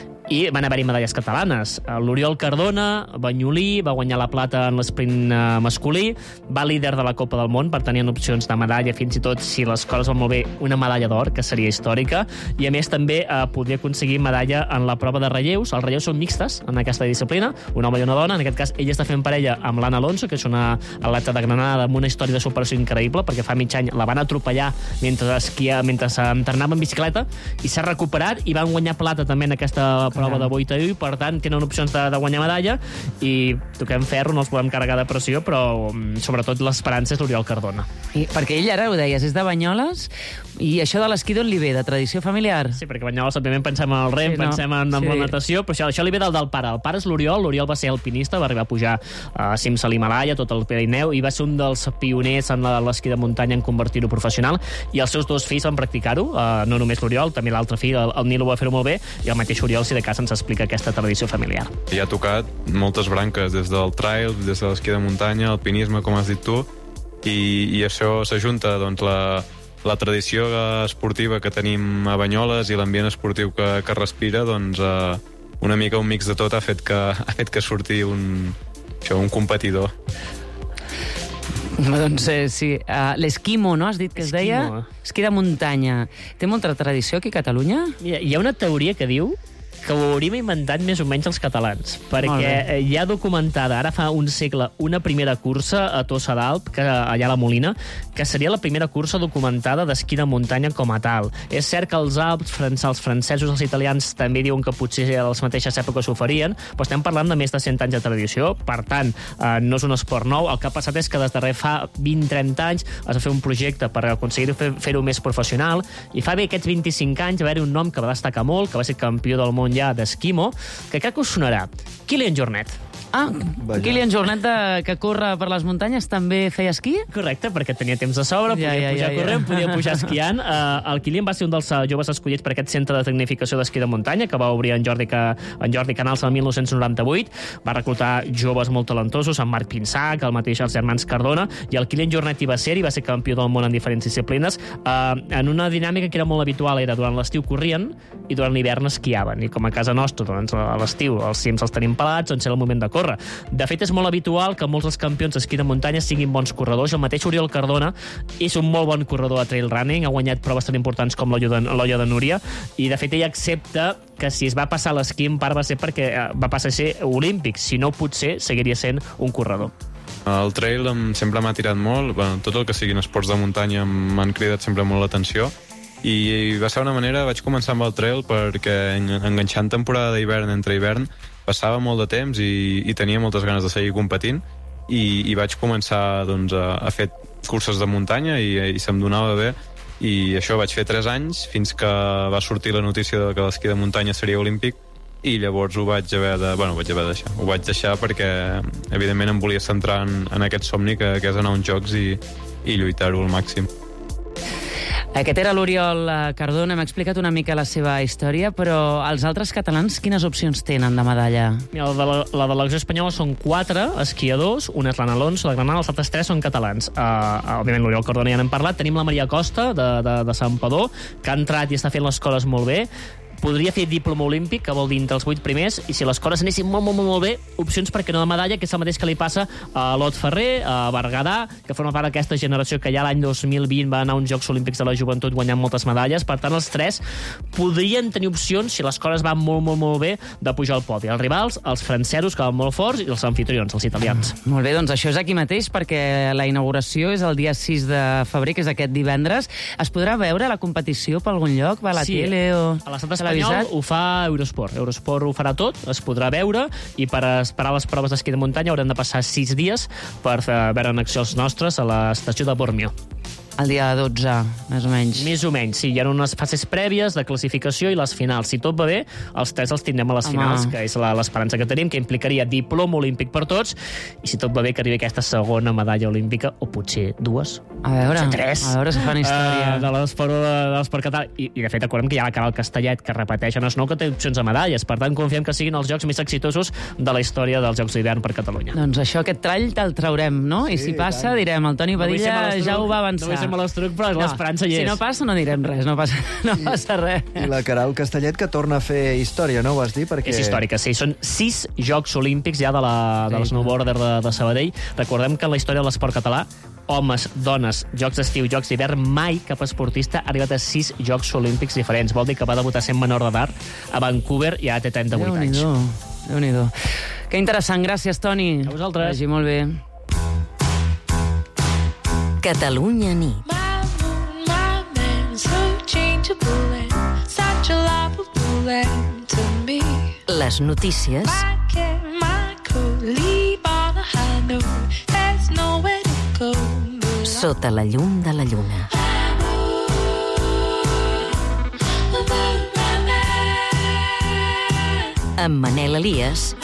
i van haver-hi medalles catalanes. L'Oriol Cardona, banyolí, va guanyar la plata en l'esprint masculí, va líder de la Copa del Món, per tenir opcions de medalla, fins i tot, si les coses van molt bé, una medalla d'or, que seria històrica, i a més també podria aconseguir medalla en la prova de relleus. Els relleus són mixtes en aquesta disciplina, un home i una dona. En aquest cas, ella està fent parella amb l'Anna Alonso, que és una atleta de Granada amb una història de superació increïble, perquè fa mig any la van atropellar mentre entrenava en bicicleta i s'ha recuperat i van guanyar plata també en aquesta prova de 8 a 1, per tant, tenen opcions de guanyar medalla i toquem ferro, no els volem carregar de pressió, però sobretot l'esperança és l'Oriol Cardona. Perquè ell, ara ho deies, és de Banyoles, i això de l'esquí d'on li ve, de tradició familiar? Sí, perquè Banyoles, òbviament, pensem en el rem, pensem en la natació, però això li ve del pare. El pare és l'Oriol va ser alpinista, va arribar a pujar a cims a l'Himalaya, tot el Pirineu, i va ser un dels pioners en l'esquí de muntanya en convertir-ho professional, i els seus 2 fills van practicar-ho, no només l'Oriol, també l'altre fill, el Nilo, va fer-ho molt bé, i el mateix Oriol, si de cas, ens explica aquesta tradició familiar. I ha tocat moltes branques, des del trail, des de l'esquí de muntanya, alpinisme, com has dit tu, i això s'ajunta, doncs, la tradició esportiva que tenim a Banyoles i l'ambient esportiu que respira, doncs una mica un mix de tot ha fet que surti un competidor. Doncs sí, l'esquimo, no? Has dit que es deia? Esquí de muntanya. Té molta tradició aquí a Catalunya? Hi ha una teoria que diu que ho hauríem inventat més o menys els catalans, perquè hi ha documentada, ara fa un segle, una primera cursa a Tossa d'Alp, allà a la Molina, que seria la primera cursa documentada d'esquí de muntanya com a tal. És cert que els Alps, els francesos, els italians també diuen que potser a les mateixes èpoques ho farien, però estem parlant de més de 100 anys de tradició, per tant, no és un esport nou. El que ha passat és que des de fa 20-30 anys es va fer un projecte per aconseguir fer-ho més professional, i fa bé aquests 25 anys va haver-hi un nom que va destacar molt, que va ser campió del món ja d'esquimo, que crec que us sonarà. Kylian Jornet. Kylian Jornet, que corre per les muntanyes, també feia esquí? Correcte, perquè tenia temps de sobre, podia pujar corrent, podia pujar esquiant. El Kylian va ser un dels joves escollits per aquest centre de tecnificació d'esquí de muntanya, que va obrir en Jordi Canals el 1998. Va reclutar joves molt talentosos, en Marc Pinsac, el mateix els germans Cardona, i el Kylian Jornet hi va ser campió del món en diferents disciplines, en una dinàmica que era molt habitual, era durant l'estiu corrien i durant l'hivern esquiaven. I com a casa nostra, doncs, a l'estiu els cims els tenim pelats, doncs era el moment de córrer. De fet, és molt habitual que molts dels campions d'esquí de muntanya siguin bons corredors. El mateix Oriol Cardona és un molt bon corredor de trail running, ha guanyat proves tan importants com l'Olla de Núria, i de fet ell accepta que si es va passar l'esquí en part va ser perquè va passar a ser olímpic, si no potser seguiria sent un corredor. El trail sempre m'ha tirat molt, tot el que siguin esports de muntanya m'han cridat sempre molt l'atenció, i va ser una manera, vaig començar amb el trail perquè enganxant temporada d'hivern entre hivern passava molt de temps i tenia moltes ganes de seguir competint, i vaig començar doncs, a fer curses de muntanya i se'm donava bé, i això vaig fer 3 anys fins que va sortir la notícia de que l'esquí de muntanya seria olímpic, i llavors ho vaig haver de deixar. Ho vaig deixar perquè evidentment em volia centrar en aquest somni que és anar a uns jocs i lluitar-ho al màxim. Aquest era l'Oriol Cardona, m'ha explicat una mica la seva història, però els altres catalans quines opcions tenen de medalla? La delegació espanyola són 4 esquiadors, un és l'Anna Alonso de Granada, els altres 3 són catalans. Òbviament l'Oriol Cardona ja n'hem parlat, tenim la Maria Costa de Santpedor, que ha entrat i està fent les coses molt bé. Podria fer diploma olímpic, que vol dir entre els 8 primers, i si les coses anessin molt bé, opcions perquè no de medalla, que és el mateix que li passa a Lot Ferrer, a Berguedà, que forma part d'aquesta generació que ja l'any 2020 va anar a uns Jocs Olímpics de la Joventut guanyant moltes medalles. Per tant, els 3 podrien tenir opcions, si les coses van molt bé, de pujar al podi. Els rivals, els francesos, que van molt forts, i els anfitrions, els italians. Molt bé, doncs això és aquí mateix, perquè la inauguració és el dia 6 de febrer, que és aquest divendres. Es podrà veure la competició per algun lloc? Va a la tele o... A l'estat espanyol ho fa Eurosport. Eurosport ho farà tot, es podrà veure, i per esperar les proves d'esquí de muntanya haurem de passar 6 dies per veure en acció els nostres a l'estació de Bormio. El dia 12, més o menys. Més o menys, sí. Hi ha unes fases prèvies de classificació i les finals. Si tot va bé, els 3 els tindrem a les finals, que és l'esperança que tenim, que implicaria diploma olímpic per tots, i si tot va bé, que arribi aquesta segona medalla olímpica, o potser 2. A veure, 3. A veure si fan història. De l'esport català. I de fet, acordem que hi ha la Caral Castellet, que repeteix en Snow, que té opcions a medalles. Per tant, confiem que siguin els jocs més exitosos de la història dels Jocs d'hivern per Catalunya. Doncs això, aquest trall te'l traurem, no? I si passa, direm, el Toni Padilla ja ho va avançar. A l'estrac, però l'esperança hi és. Si no passa, no direm res, no passa res. I la Caral Castellet, que torna a fer història, no ho vas dir? Perquè... És històrica, sí. Són 6 Jocs Olímpics ja de l'snowboarder de Sabadell. Recordem que en la història de l'esport català, homes, dones, jocs d'estiu, jocs d'hivern, mai cap esportista ha arribat a 6 Jocs Olímpics diferents. Vol dir que va debutar sent menor d'edat a Vancouver i ja té 38 anys. Déu-n'hi-do. Que interessant. Gràcies, Toni. A vosaltres. Vagi molt bé. Catalunya nit. Such a lovable to me. Les notícies sota la llum de la lluna. Amb Manel Elias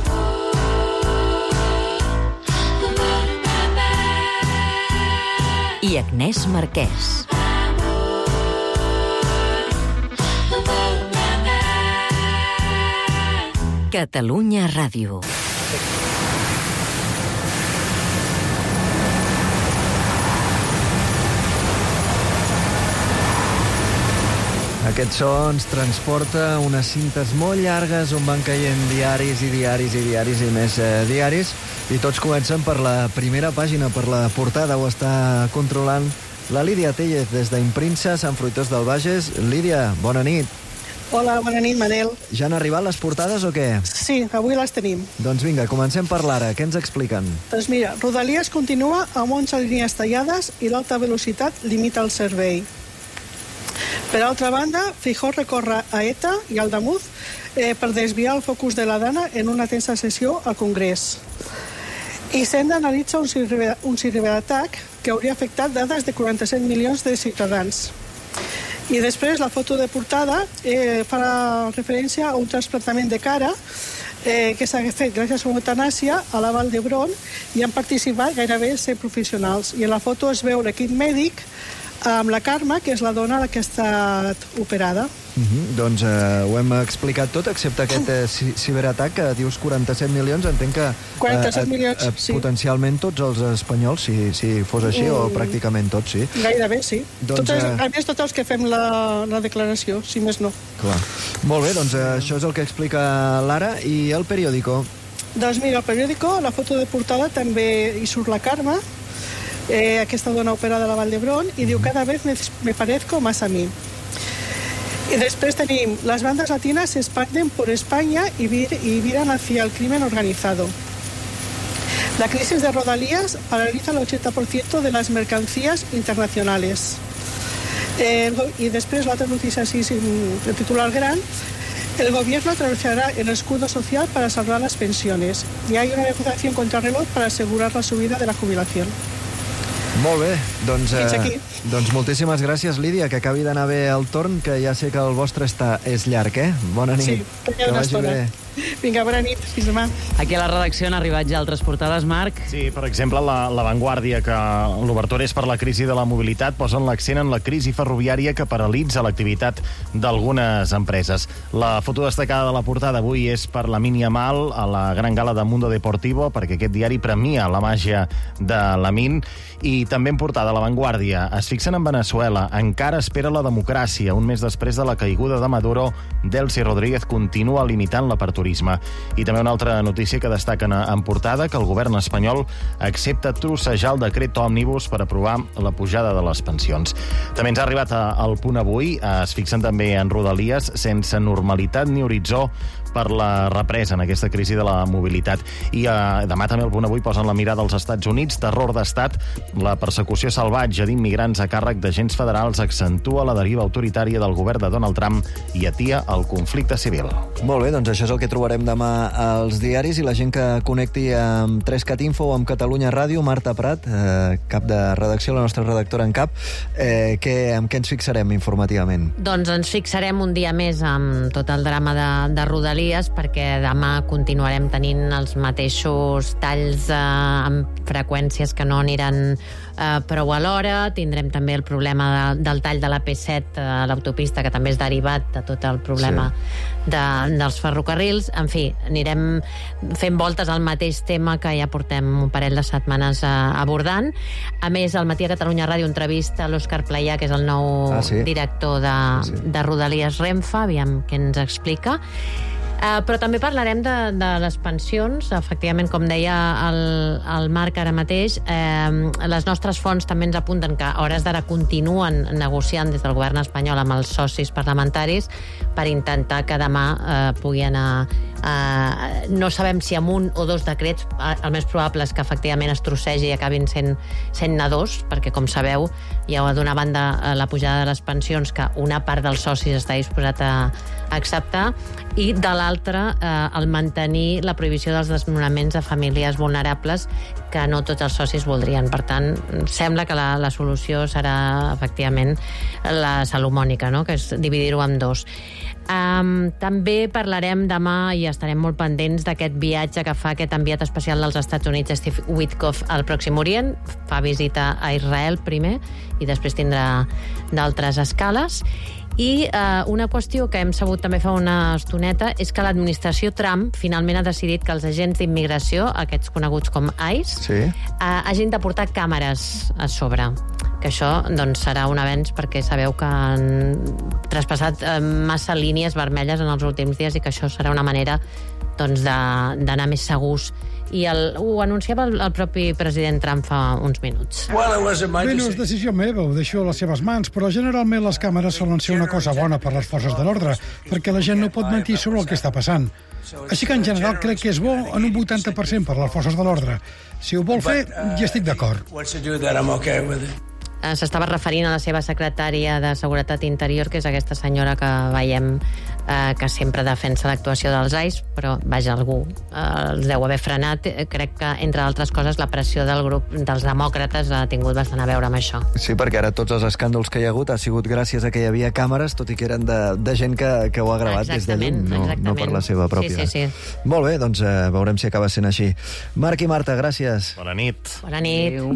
i Agnès Marquès. Catalunya Ràdio. Aquest so ens transporta unes cintes molt llargues on van caient diaris i diaris i diaris i més diaris, i tots comencen per la primera pàgina, per la portada. Ho està controlant la Lídia Tellez des d'Imprintsa, Sant Fruitós del Bages. Lídia, bona nit. Hola, bona nit, Manel. Ja han arribat les portades o què? Sí, avui les tenim. Doncs vinga, comencem per l'ara. Què ens expliquen? Doncs mira, Rodalies continua amb 11 línies tallades i l'alta velocitat limita el servei. Per altra banda, Feijóo recorre a ETA i al Damuz per desviar el focus de la Dana en una tensa sessió al Congrés. Hisenda analitza un ciberatac que hauria afectat dades de 47 milions de ciutadans. I després la foto de portada fa referència a un trasplantament de cara que s'ha fet gràcies a l'eutanàsia a la Vall d'Hebron i han participat gairebé 100 professionals. I en la foto es veu l'equip mèdic amb la Carme, que és la dona que ha estat operada. Doncs ho hem explicat tot, excepte aquest ciberatac que dius 47 milions. Entenc que 47 milions, sí. Potencialment tots els espanyols, si fos així, o pràcticament tots, sí. Gairebé, sí. A més, tots els que fem la declaració, si més no. Clar. Molt bé, doncs això és el que explica l'Ara. I el periòdico? Doncs mira, el periòdico, la foto de portada també hi surt la Carme, aquesta dona operada a la Vall d'Hebron, i diu: cada vez me parezco más a mí. Y después tenemos: las bandas latinas se expanden por España y viran hacia el crimen organizado. La crisis de Rodalías paraliza el 80% de las mercancías internacionales. Y después la otra noticia así, el titular gran: el gobierno trabajará en el escudo social para salvar las pensiones. Y hay una negociación contrarreloj para asegurar la subida de la jubilación. Molt bé, doncs moltíssimes gràcies, Lídia, que acabi d'anar bé el torn, que ja sé que el vostre és llarg, Bona nit. Sí, perquè hi ha una estona. Vinga, bona nit, fins demà. Aquí a la redacció han arribat ja altres portades, Marc. Sí, per exemple, la Vanguardia, que l'obertura és per la crisi de la mobilitat, posen l'accent en la crisi ferroviària que paralitza l'activitat d'algunes empreses. La foto destacada de la portada avui és per la Lamine Yamal a la gran gala de Mundo Deportivo, perquè aquest diari premia la màgia de Lamine. I també en portada La Vanguardia es fixen en Veneçuela. Encara espera la democràcia. Un mes després de la caiguda de Maduro, Delcy Rodríguez continua limitant l'aperturisme. I també una altra notícia que destaquen en portada, que el govern espanyol accepta trossejar el decret òmnibus per aprovar la pujada de les pensions. També ens ha arribat al Punt Avui. Es fixen també en Rodalies, sense normalitat ni horitzó per la represa en aquesta crisi de la mobilitat. I demà també al Punt Avui posen la mirada als Estats Units. Terror d'estat, la persecució salvatge d'immigrants a càrrec d'agents federals accentua la deriva autoritària del govern de Donald Trump i atia el conflicte civil. Molt bé, doncs això és el que trobarem demà als diaris, i la gent que connecti amb 3cat Info o amb Catalunya Ràdio. Marta Prat, cap de redacció, la nostra redactora en cap, amb què ens fixarem informativament? Doncs ens fixarem un dia més amb tot el drama de Rodalies, perquè demà continuarem tenint els mateixos talls amb freqüències que no aniran prou a l'hora. Tindrem també el problema del tall de la P7 a l'autopista, que també és derivat de tot el problema dels ferrocarrils. En fi, anirem fent voltes al mateix tema que ja portem un parell de setmanes abordant. A més, al matí a Catalunya Ràdio entrevista l'Òscar Playà, que és el nou director de Rodalies Renfe. Aviam què ens explica. Però també parlarem de les pensions. Efectivament, com deia el Marc ara mateix, les nostres fonts també ens apunten que a hores d'ara continuen negociant des del govern espanyol amb els socis parlamentaris per intentar que demà pugui anar... No sabem si amb un o dos decrets. El més probable és que efectivament es trossegi i acabin sent-ne dos, perquè, com sabeu, hi ha d'una banda la pujada de les pensions que una part dels socis està disposat a acceptar, i de l'altra l'altre, el mantenir la prohibició dels desnonaments a famílies vulnerables que no tots els socis voldrien. Per tant, sembla que la solució serà, efectivament, la salomònica, no? Que és dividir-ho en dos. També parlarem demà i estarem molt pendents d'aquest viatge que fa aquest enviat especial dels Estats Units, Steve Witkoff, al Pròxim Orient. Fa visita a Israel primer i després tindrà d'altres escales. I una qüestió que hem sabut també fa una estoneta és que l'administració Trump finalment ha decidit que els agents d'immigració, aquests coneguts com ICE, hagin de portar càmeres a sobre. Que això doncs, serà un avenç perquè sabeu que han traspassat massa línies vermelles en els últims dies i que això serà una manera doncs, d'anar més segurs. I ho anunciava el propi president Trump fa uns minuts. Bé, no és decisió meva, ho deixo a les seves mans, però generalment les càmeres solen ser una cosa bona per les forces de l'ordre, perquè la gent no pot mentir sobre el que està passant. Així que en general crec que és bo en un 80% per les forces de l'ordre. Si ho vol fer, hi estic d'acord. S'estava referint a la seva secretària de Seguretat Interior, que és aquesta senyora que veiem que sempre defensa l'actuació dels ICE, però, vaja, algú els deu haver frenat. Crec que, entre altres coses, la pressió del grup dels demòcrates ha tingut bastant a veure amb això. Sí, perquè ara tots els escàndols que hi ha hagut ha sigut gràcies a que hi havia càmeres, tot i que eren de gent que ho ha gravat des de lluny, no per la seva pròpia. Sí. Molt bé, doncs veurem si acaba sent així. Marc i Marta, gràcies. Bona nit. Bona nit. Adéu.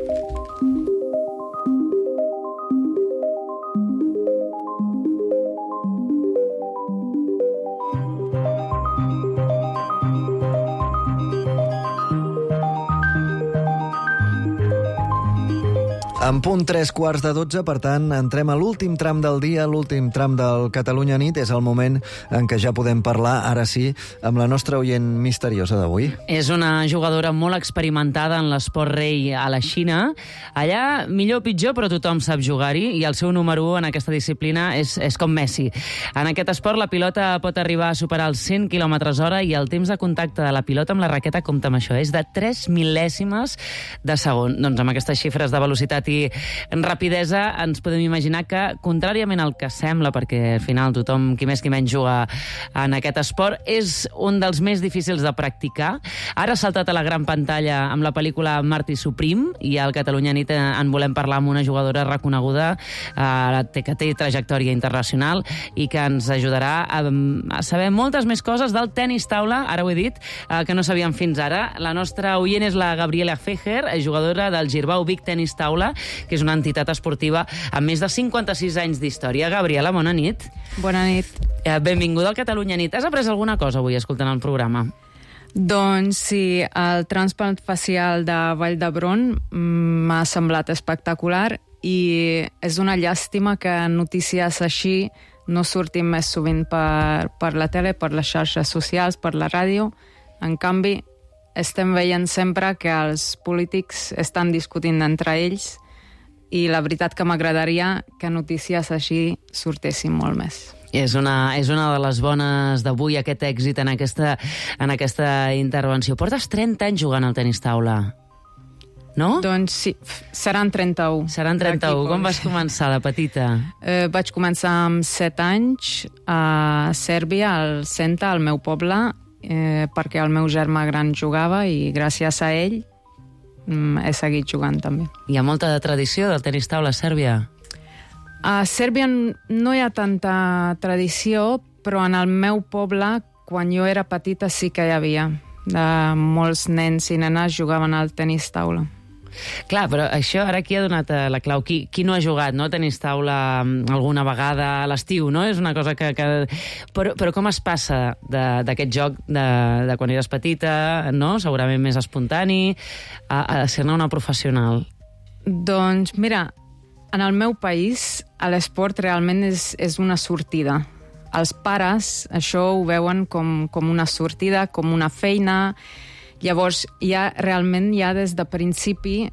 En punt 3:15, per tant, entrem a l'últim tram del dia, l'últim tram del Catalunya Nit. És el moment en què ja podem parlar, ara sí, amb la nostra oient misteriosa d'avui. És una jugadora molt experimentada en l'esport rei a la Xina. Allà, millor o pitjor, però tothom sap jugar-hi, i el seu número 1 en aquesta disciplina és com Messi. En aquest esport, la pilota pot arribar a superar els 100 km/h i el temps de contacte de la pilota amb la raqueta, compta amb això, és de 3 mil·lèsimes de segon. Doncs amb aquestes xifres de velocitat i rapidesa ens podem imaginar que, contràriament al que sembla, perquè al final tothom, qui més qui menys, juga en aquest esport, és un dels més difícils de practicar. Ara ha saltat a la gran pantalla amb la pel·lícula Marty Supreme, i al Catalunya Nit en volem parlar amb una jugadora reconeguda que té trajectòria internacional i que ens ajudarà a saber moltes més coses del tenis taula, ara ho he dit, que no sabíem fins ara. La nostra oient és la Gabriela Fejer, jugadora del Girbau Vic Tenis Taula, que és una entitat esportiva amb més de 56 anys d'història. Gabriela, bona nit. Bona nit. Benvinguda al Catalunya Nit. Has après alguna cosa avui escoltant el programa? Doncs sí, el transplant facial de Vall d'Hebron m'ha semblat espectacular i és una llàstima que notícies així no surtin més sovint per la tele, per les xarxes socials, per la ràdio. En canvi, estem veient sempre que els polítics estan discutint entre ells i la veritat que m'agradaria que notícies així sortessin molt més. És una de les bones d'avui, aquest èxit en aquesta intervenció. Portes 30 anys jugant al tenis taula, no? Doncs sí, seran 31. Seran 31. Com vas començar, de petita? Vaig començar amb 7 anys a Sèrbia, al Senta, al meu poble, perquè el meu germà gran jugava i gràcies a ell he seguit jugant també. Hi ha molta tradició del tenis taula a Sèrbia? A Sèrbia no hi ha tanta tradició, però en el meu poble, quan jo era petita, sí que hi havia. Molts nens i nenes jugaven al tenis taula. Clar, però això ara qui ha donat la clau? Qui no ha jugat, no? Tenis taula alguna vegada a l'estiu, no? És una cosa que... Però com es passa d'aquest joc de quan eres petita, no? Segurament més espontani, a ser-ne una professional? Doncs mira, en el meu país l'esport realment és una sortida. Els pares això ho veuen com una sortida, com una feina. Llavors, realment ja des de principi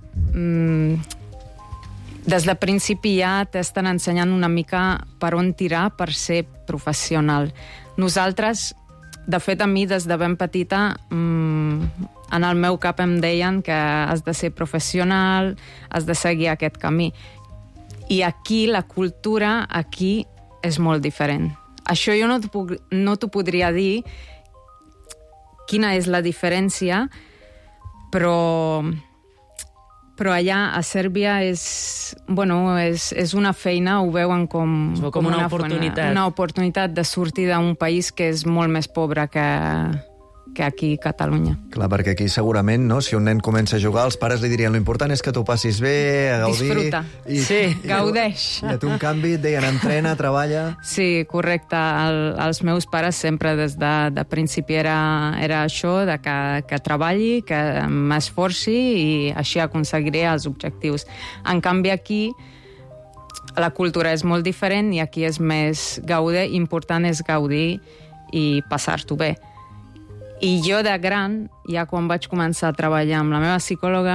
ja t'estan ensenyant una mica per on tirar per ser professional. Nosaltres, de fet, a mi des de ben petita en el meu cap em deien que has de ser professional, has de seguir aquest camí. I aquí, la cultura aquí és molt diferent. Això jo no t'ho podria dir quina és la diferència, però allà a Sèrbia és una feina, ho veuen com una oportunitat. Una oportunitat de sortir d'un país que és molt més pobre que aquí a Catalunya. Clar, perquè aquí segurament, no? Si un nen comença a jugar, els pares li dirien l'important és que t'ho passis bé, a gaudir... Disfruta. Gaudeix. I a tu, en canvi, et deien entrena, treballa... Sí, correcte. Els meus pares sempre des de principi era això, de que treballi, que m'esforci i així aconseguiré els objectius. En canvi, aquí la cultura és molt diferent i aquí és més gaudir, important és gaudir i passar-t'ho bé. I jo de gran, ja quan vaig començar a treballar amb la meva psicòloga,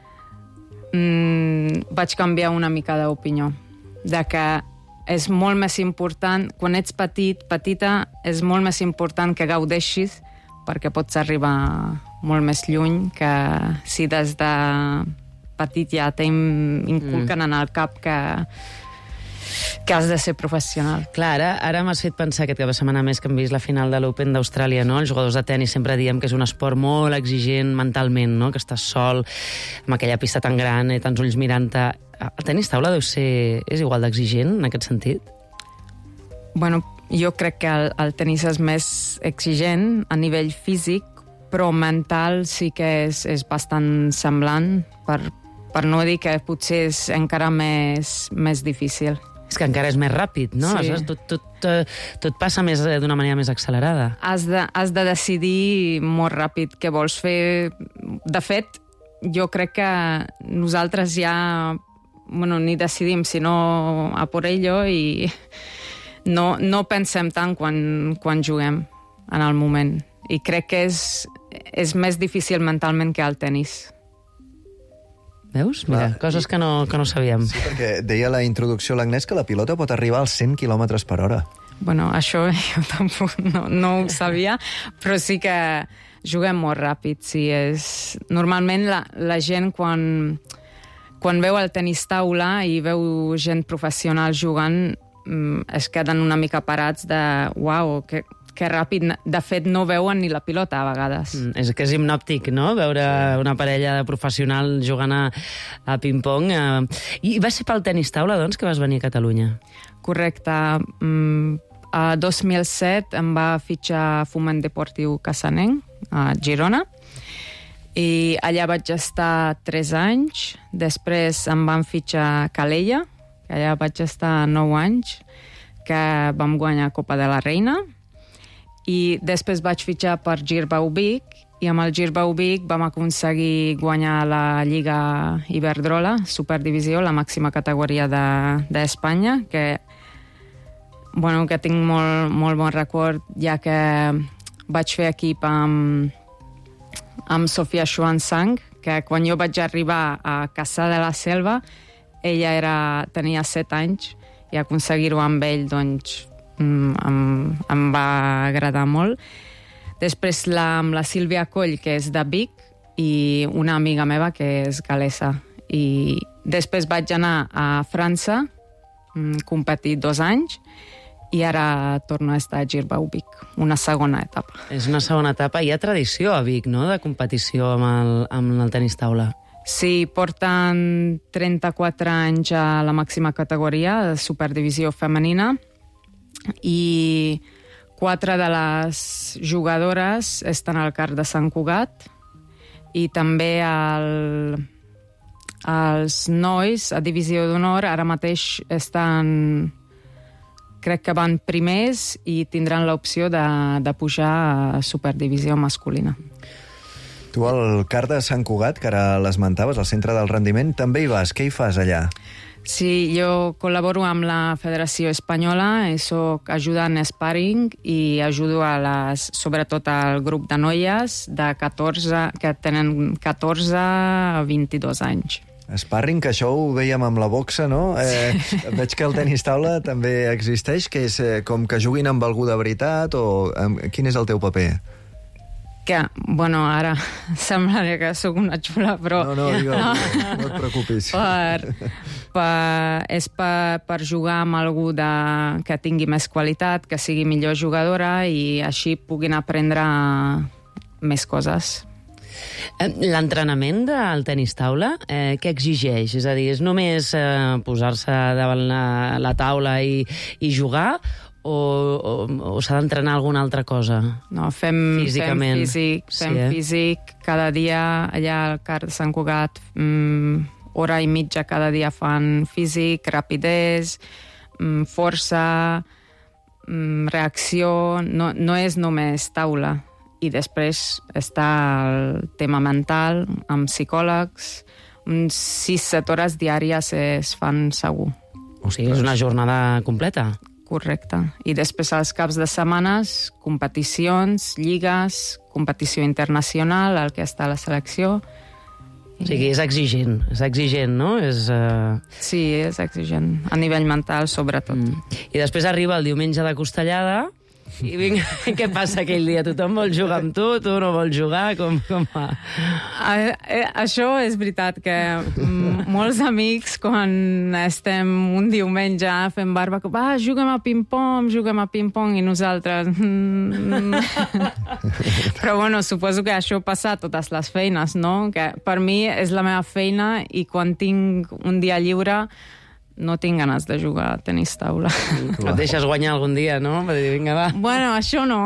vaig canviar una mica d'opinió. De que és molt més important, quan ets petita, és molt més important que gaudeixis perquè pots arribar molt més lluny que si des de petit ja t'inculquen en el cap que has de ser professional. Clar, ara m'has fet pensar aquest cap de setmana més que hem vist la final de l'Open d'Austràlia, no? Els jugadors de tenis sempre diem que és un esport molt exigent mentalment, no? Que estàs sol, amb aquella pista tan gran, tants ulls mirant-te. El tenis taula és igual d'exigent en aquest sentit? Bueno, jo crec que el tenis és més exigent a nivell físic, però mental sí que és bastant semblant, per no dir que potser és encara més difícil. És que encara és més ràpid, no? Sí. Tot passa d'una manera més accelerada. Has de decidir molt ràpid què vols fer. De fet, jo crec que nosaltres ja ni decidim, sinó a por ello i no pensem tant quan juguem en el moment. I crec que és més difícil mentalment que el tenis. Veus? Mira, coses que no sabíem. Sí, perquè deia la introducció l'Agnès que la pilota pot arribar als 100 km/h. Bueno, això jo tampoc no ho sabia, però sí que juguem molt ràpid. Sí, normalment la gent quan veu el tenis taula i veu gent professional jugant es queden una mica parats de uau, que ràpid. De fet, no veuen ni la pilota a vegades. És que és hipnòptic, no?, veure una parella de professional jugant a ping-pong. I va ser pel tenis taula, doncs, que vas venir a Catalunya? Correcte. A 2007 em va fitxar Foment Deportiu Cassanenc, a Girona, i allà vaig estar 3 anys. Després em van fitxar Calella, que allà vaig estar 9 anys, que vam guanyar Copa de la Reina. I després vaig fitxar per Girbau Vic i amb el Girbau Vic vam aconseguir guanyar la Lliga Iberdrola, Superdivisió, la màxima categoria d'Espanya, que tinc molt bon record, ja que vaig fer equip amb Sofia Xuan-Sang, que quan jo vaig arribar a Cassà de la Selva, ella tenia 7 anys, i aconseguir-ho amb ell, doncs, em va agradar molt. Després amb la Sílvia Coll, que és de Vic, i una amiga meva que és galesa. I després vaig anar a França, competir 2 anys, i ara torno a estar a Girbau Vic, una segona etapa. És una segona etapa. Hi ha tradició a Vic, no?, de competició amb el tenis taula. Sí, porten 34 anys a la màxima categoria, de superdivisió femenina, i 4 de les jugadores estan al CAR de Sant Cugat i també els nois a divisió d'honor ara mateix crec que van primers i tindran l'opció de pujar a superdivisió masculina. Tu al CAR de Sant Cugat, que ara l'esmentaves, al centre del rendiment, també hi vas. Què hi fas allà? Sí, jo col·laboro amb la Federació Espanyola, soc ajudant sparring i ajudo sobretot al grup de noies que tenen 14 a 22 anys. Sparring, que això ho veiem amb la boxa, no? Veig que el tenis taula també existeix, que és com que juguin amb algú de veritat, o quin és el teu paper? que, bueno, ara semblaria que sóc una xula, però... No et preocupis. És per jugar amb algú que tingui més qualitat, que sigui millor jugadora i així puguin aprendre més coses. L'entrenament del tenis taula, què exigeix? És a dir, és només posar-se davant la taula i jugar o s'ha d'entrenar alguna altra cosa? No, fem físic cada dia. Allà al CAR de Sant Cugat, hora i mitja cada dia fan físic, rapidesa, força, reacció. No és només taula. I després està el tema mental, amb psicòlegs. Uns 6-7 hores diàries es fan segur. O sigui, és una jornada completa? Correcte. I després, als caps de setmanes, competicions, lligues, competició internacional, el que està a la selecció. O sigui, és exigent, no? Sí, és exigent, a nivell mental, sobretot. I després arriba el diumenge de Costellada, i vinga, què passa aquell dia? Tothom vol jugar amb tu no vols jugar? Com va? Això és veritat, que molts amics, quan estem un diumenge fent barbacoa, juguem a ping-pong, i nosaltres... Però bueno, suposo que això passa a totes les feines, no? Que per mi és la meva feina i quan tinc un dia lliure no tinc ganes de jugar a tenis taula. Et deixes guanyar algun dia, no? Per dir, vinga, va. Bueno, això no.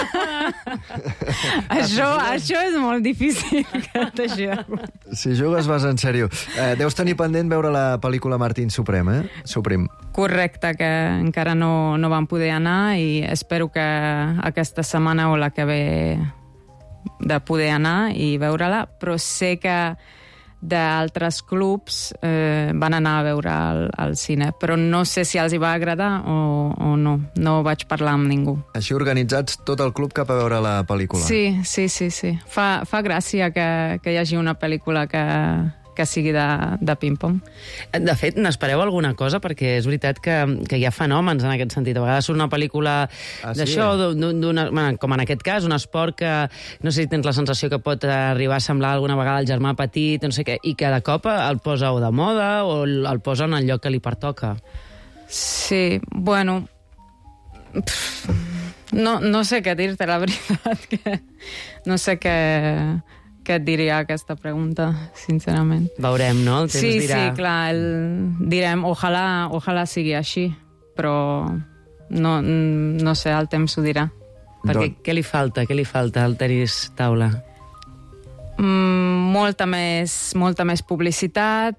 Això és molt difícil que et deixi de guanyar. Si jugues vas en sèrio. Deus tenir pendent veure la pel·lícula Martin Suprem, Supreme. Correcte, que encara no vam poder anar i espero que aquesta setmana o la que ve de poder anar i veure-la, però sé que d'altres clubs van anar a veure al cine, però no sé si els hi va agradar o no. No vaig parlar amb ningú. Així organitzats tot el club cap a veure la pel·lícula. Sí. Fa gràcia que hi hagi una pel·lícula que sigui de ping-pong. De fet, n'espereu alguna cosa? Perquè és veritat que hi ha fenòmens en aquest sentit. A vegades surt una pel·lícula d'això, com en aquest cas, un esport que no sé si tens la sensació que pot arribar a semblar alguna vegada el germà petit, no sé què, i que de cop el posa o de moda o el posa en el lloc que li pertoca. Sí, bueno... No sé què dir-te, la veritat, que no sé què et diria aquesta pregunta, sincerament. Veurem, no? El temps dirà. Sí, clar, direm, ojalà sigui així, però no sé, el temps ho dirà. Perquè què li falta al tenis taula? Molta més publicitat,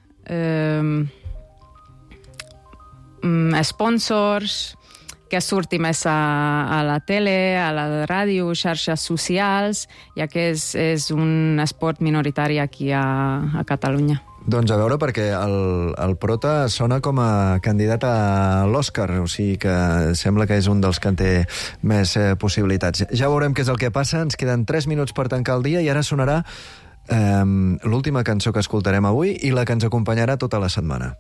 sponsors, que surti més a la tele, a la ràdio, xarxes socials, ja que és un esport minoritari aquí a Catalunya. Doncs a veure, perquè el Prota sona com a candidat a l'Òscar, o sigui que sembla que és un dels que en té més possibilitats. Ja veurem què és el que passa, ens queden 3 minuts per tancar el dia i ara sonarà l'última cançó que escoltarem avui i la que ens acompanyarà tota la setmana.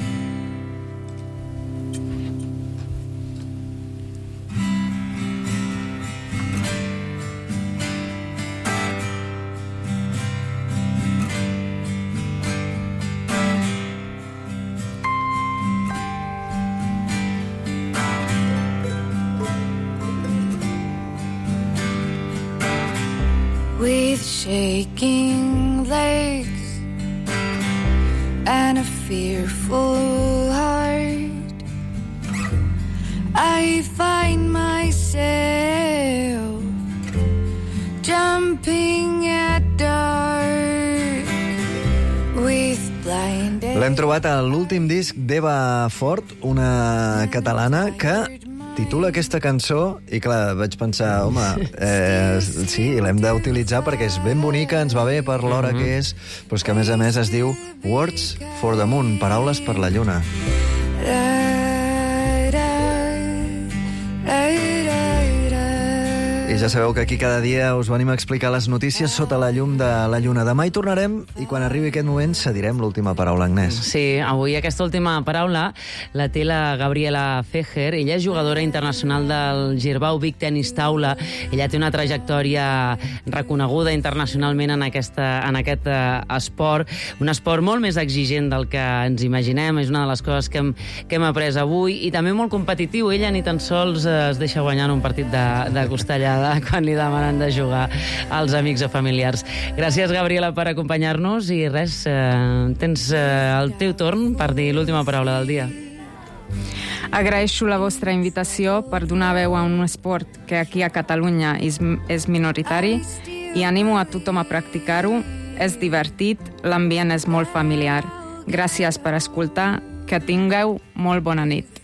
With shaking legs and a fearful heart, I find myself jumping at dark with blind eyes. L'hem trobat a l'últim disc d'Eva Fort, una catalana que titula aquesta cançó i clar, vaig pensar, home, sí, l'hem d'utilitzar perquè és ben bonica, ens va bé per l'hora que és, però és que a més es diu Words for the Moon, paraules per la lluna. I ja sabeu que aquí cada dia us venim a explicar les notícies sota la llum de la lluna. Demà hi tornarem i quan arribi aquest moment cedirem l'última paraula, Agnès. Sí, avui aquesta última paraula la té la Gabriela Fejer. Ella és jugadora internacional del Girbau Vic Tenis Taula. Ella té una trajectòria reconeguda internacionalment en aquest esport. Un esport molt més exigent del que ens imaginem. És una de les coses que hem après avui i també molt competitiu. Ella ni tan sols es deixa guanyar en un partit de costellada quan li demanen de jugar als amics o familiars. Gràcies, Gabriela, per acompanyar-nos i res, tens el teu torn per dir l'última paraula del dia. Agraeixo la vostra invitació per donar veu a un esport que aquí a Catalunya és minoritari i animo a tothom a practicar-ho. És divertit, l'ambient és molt familiar. Gràcies per escoltar, que tingueu molt bona nit.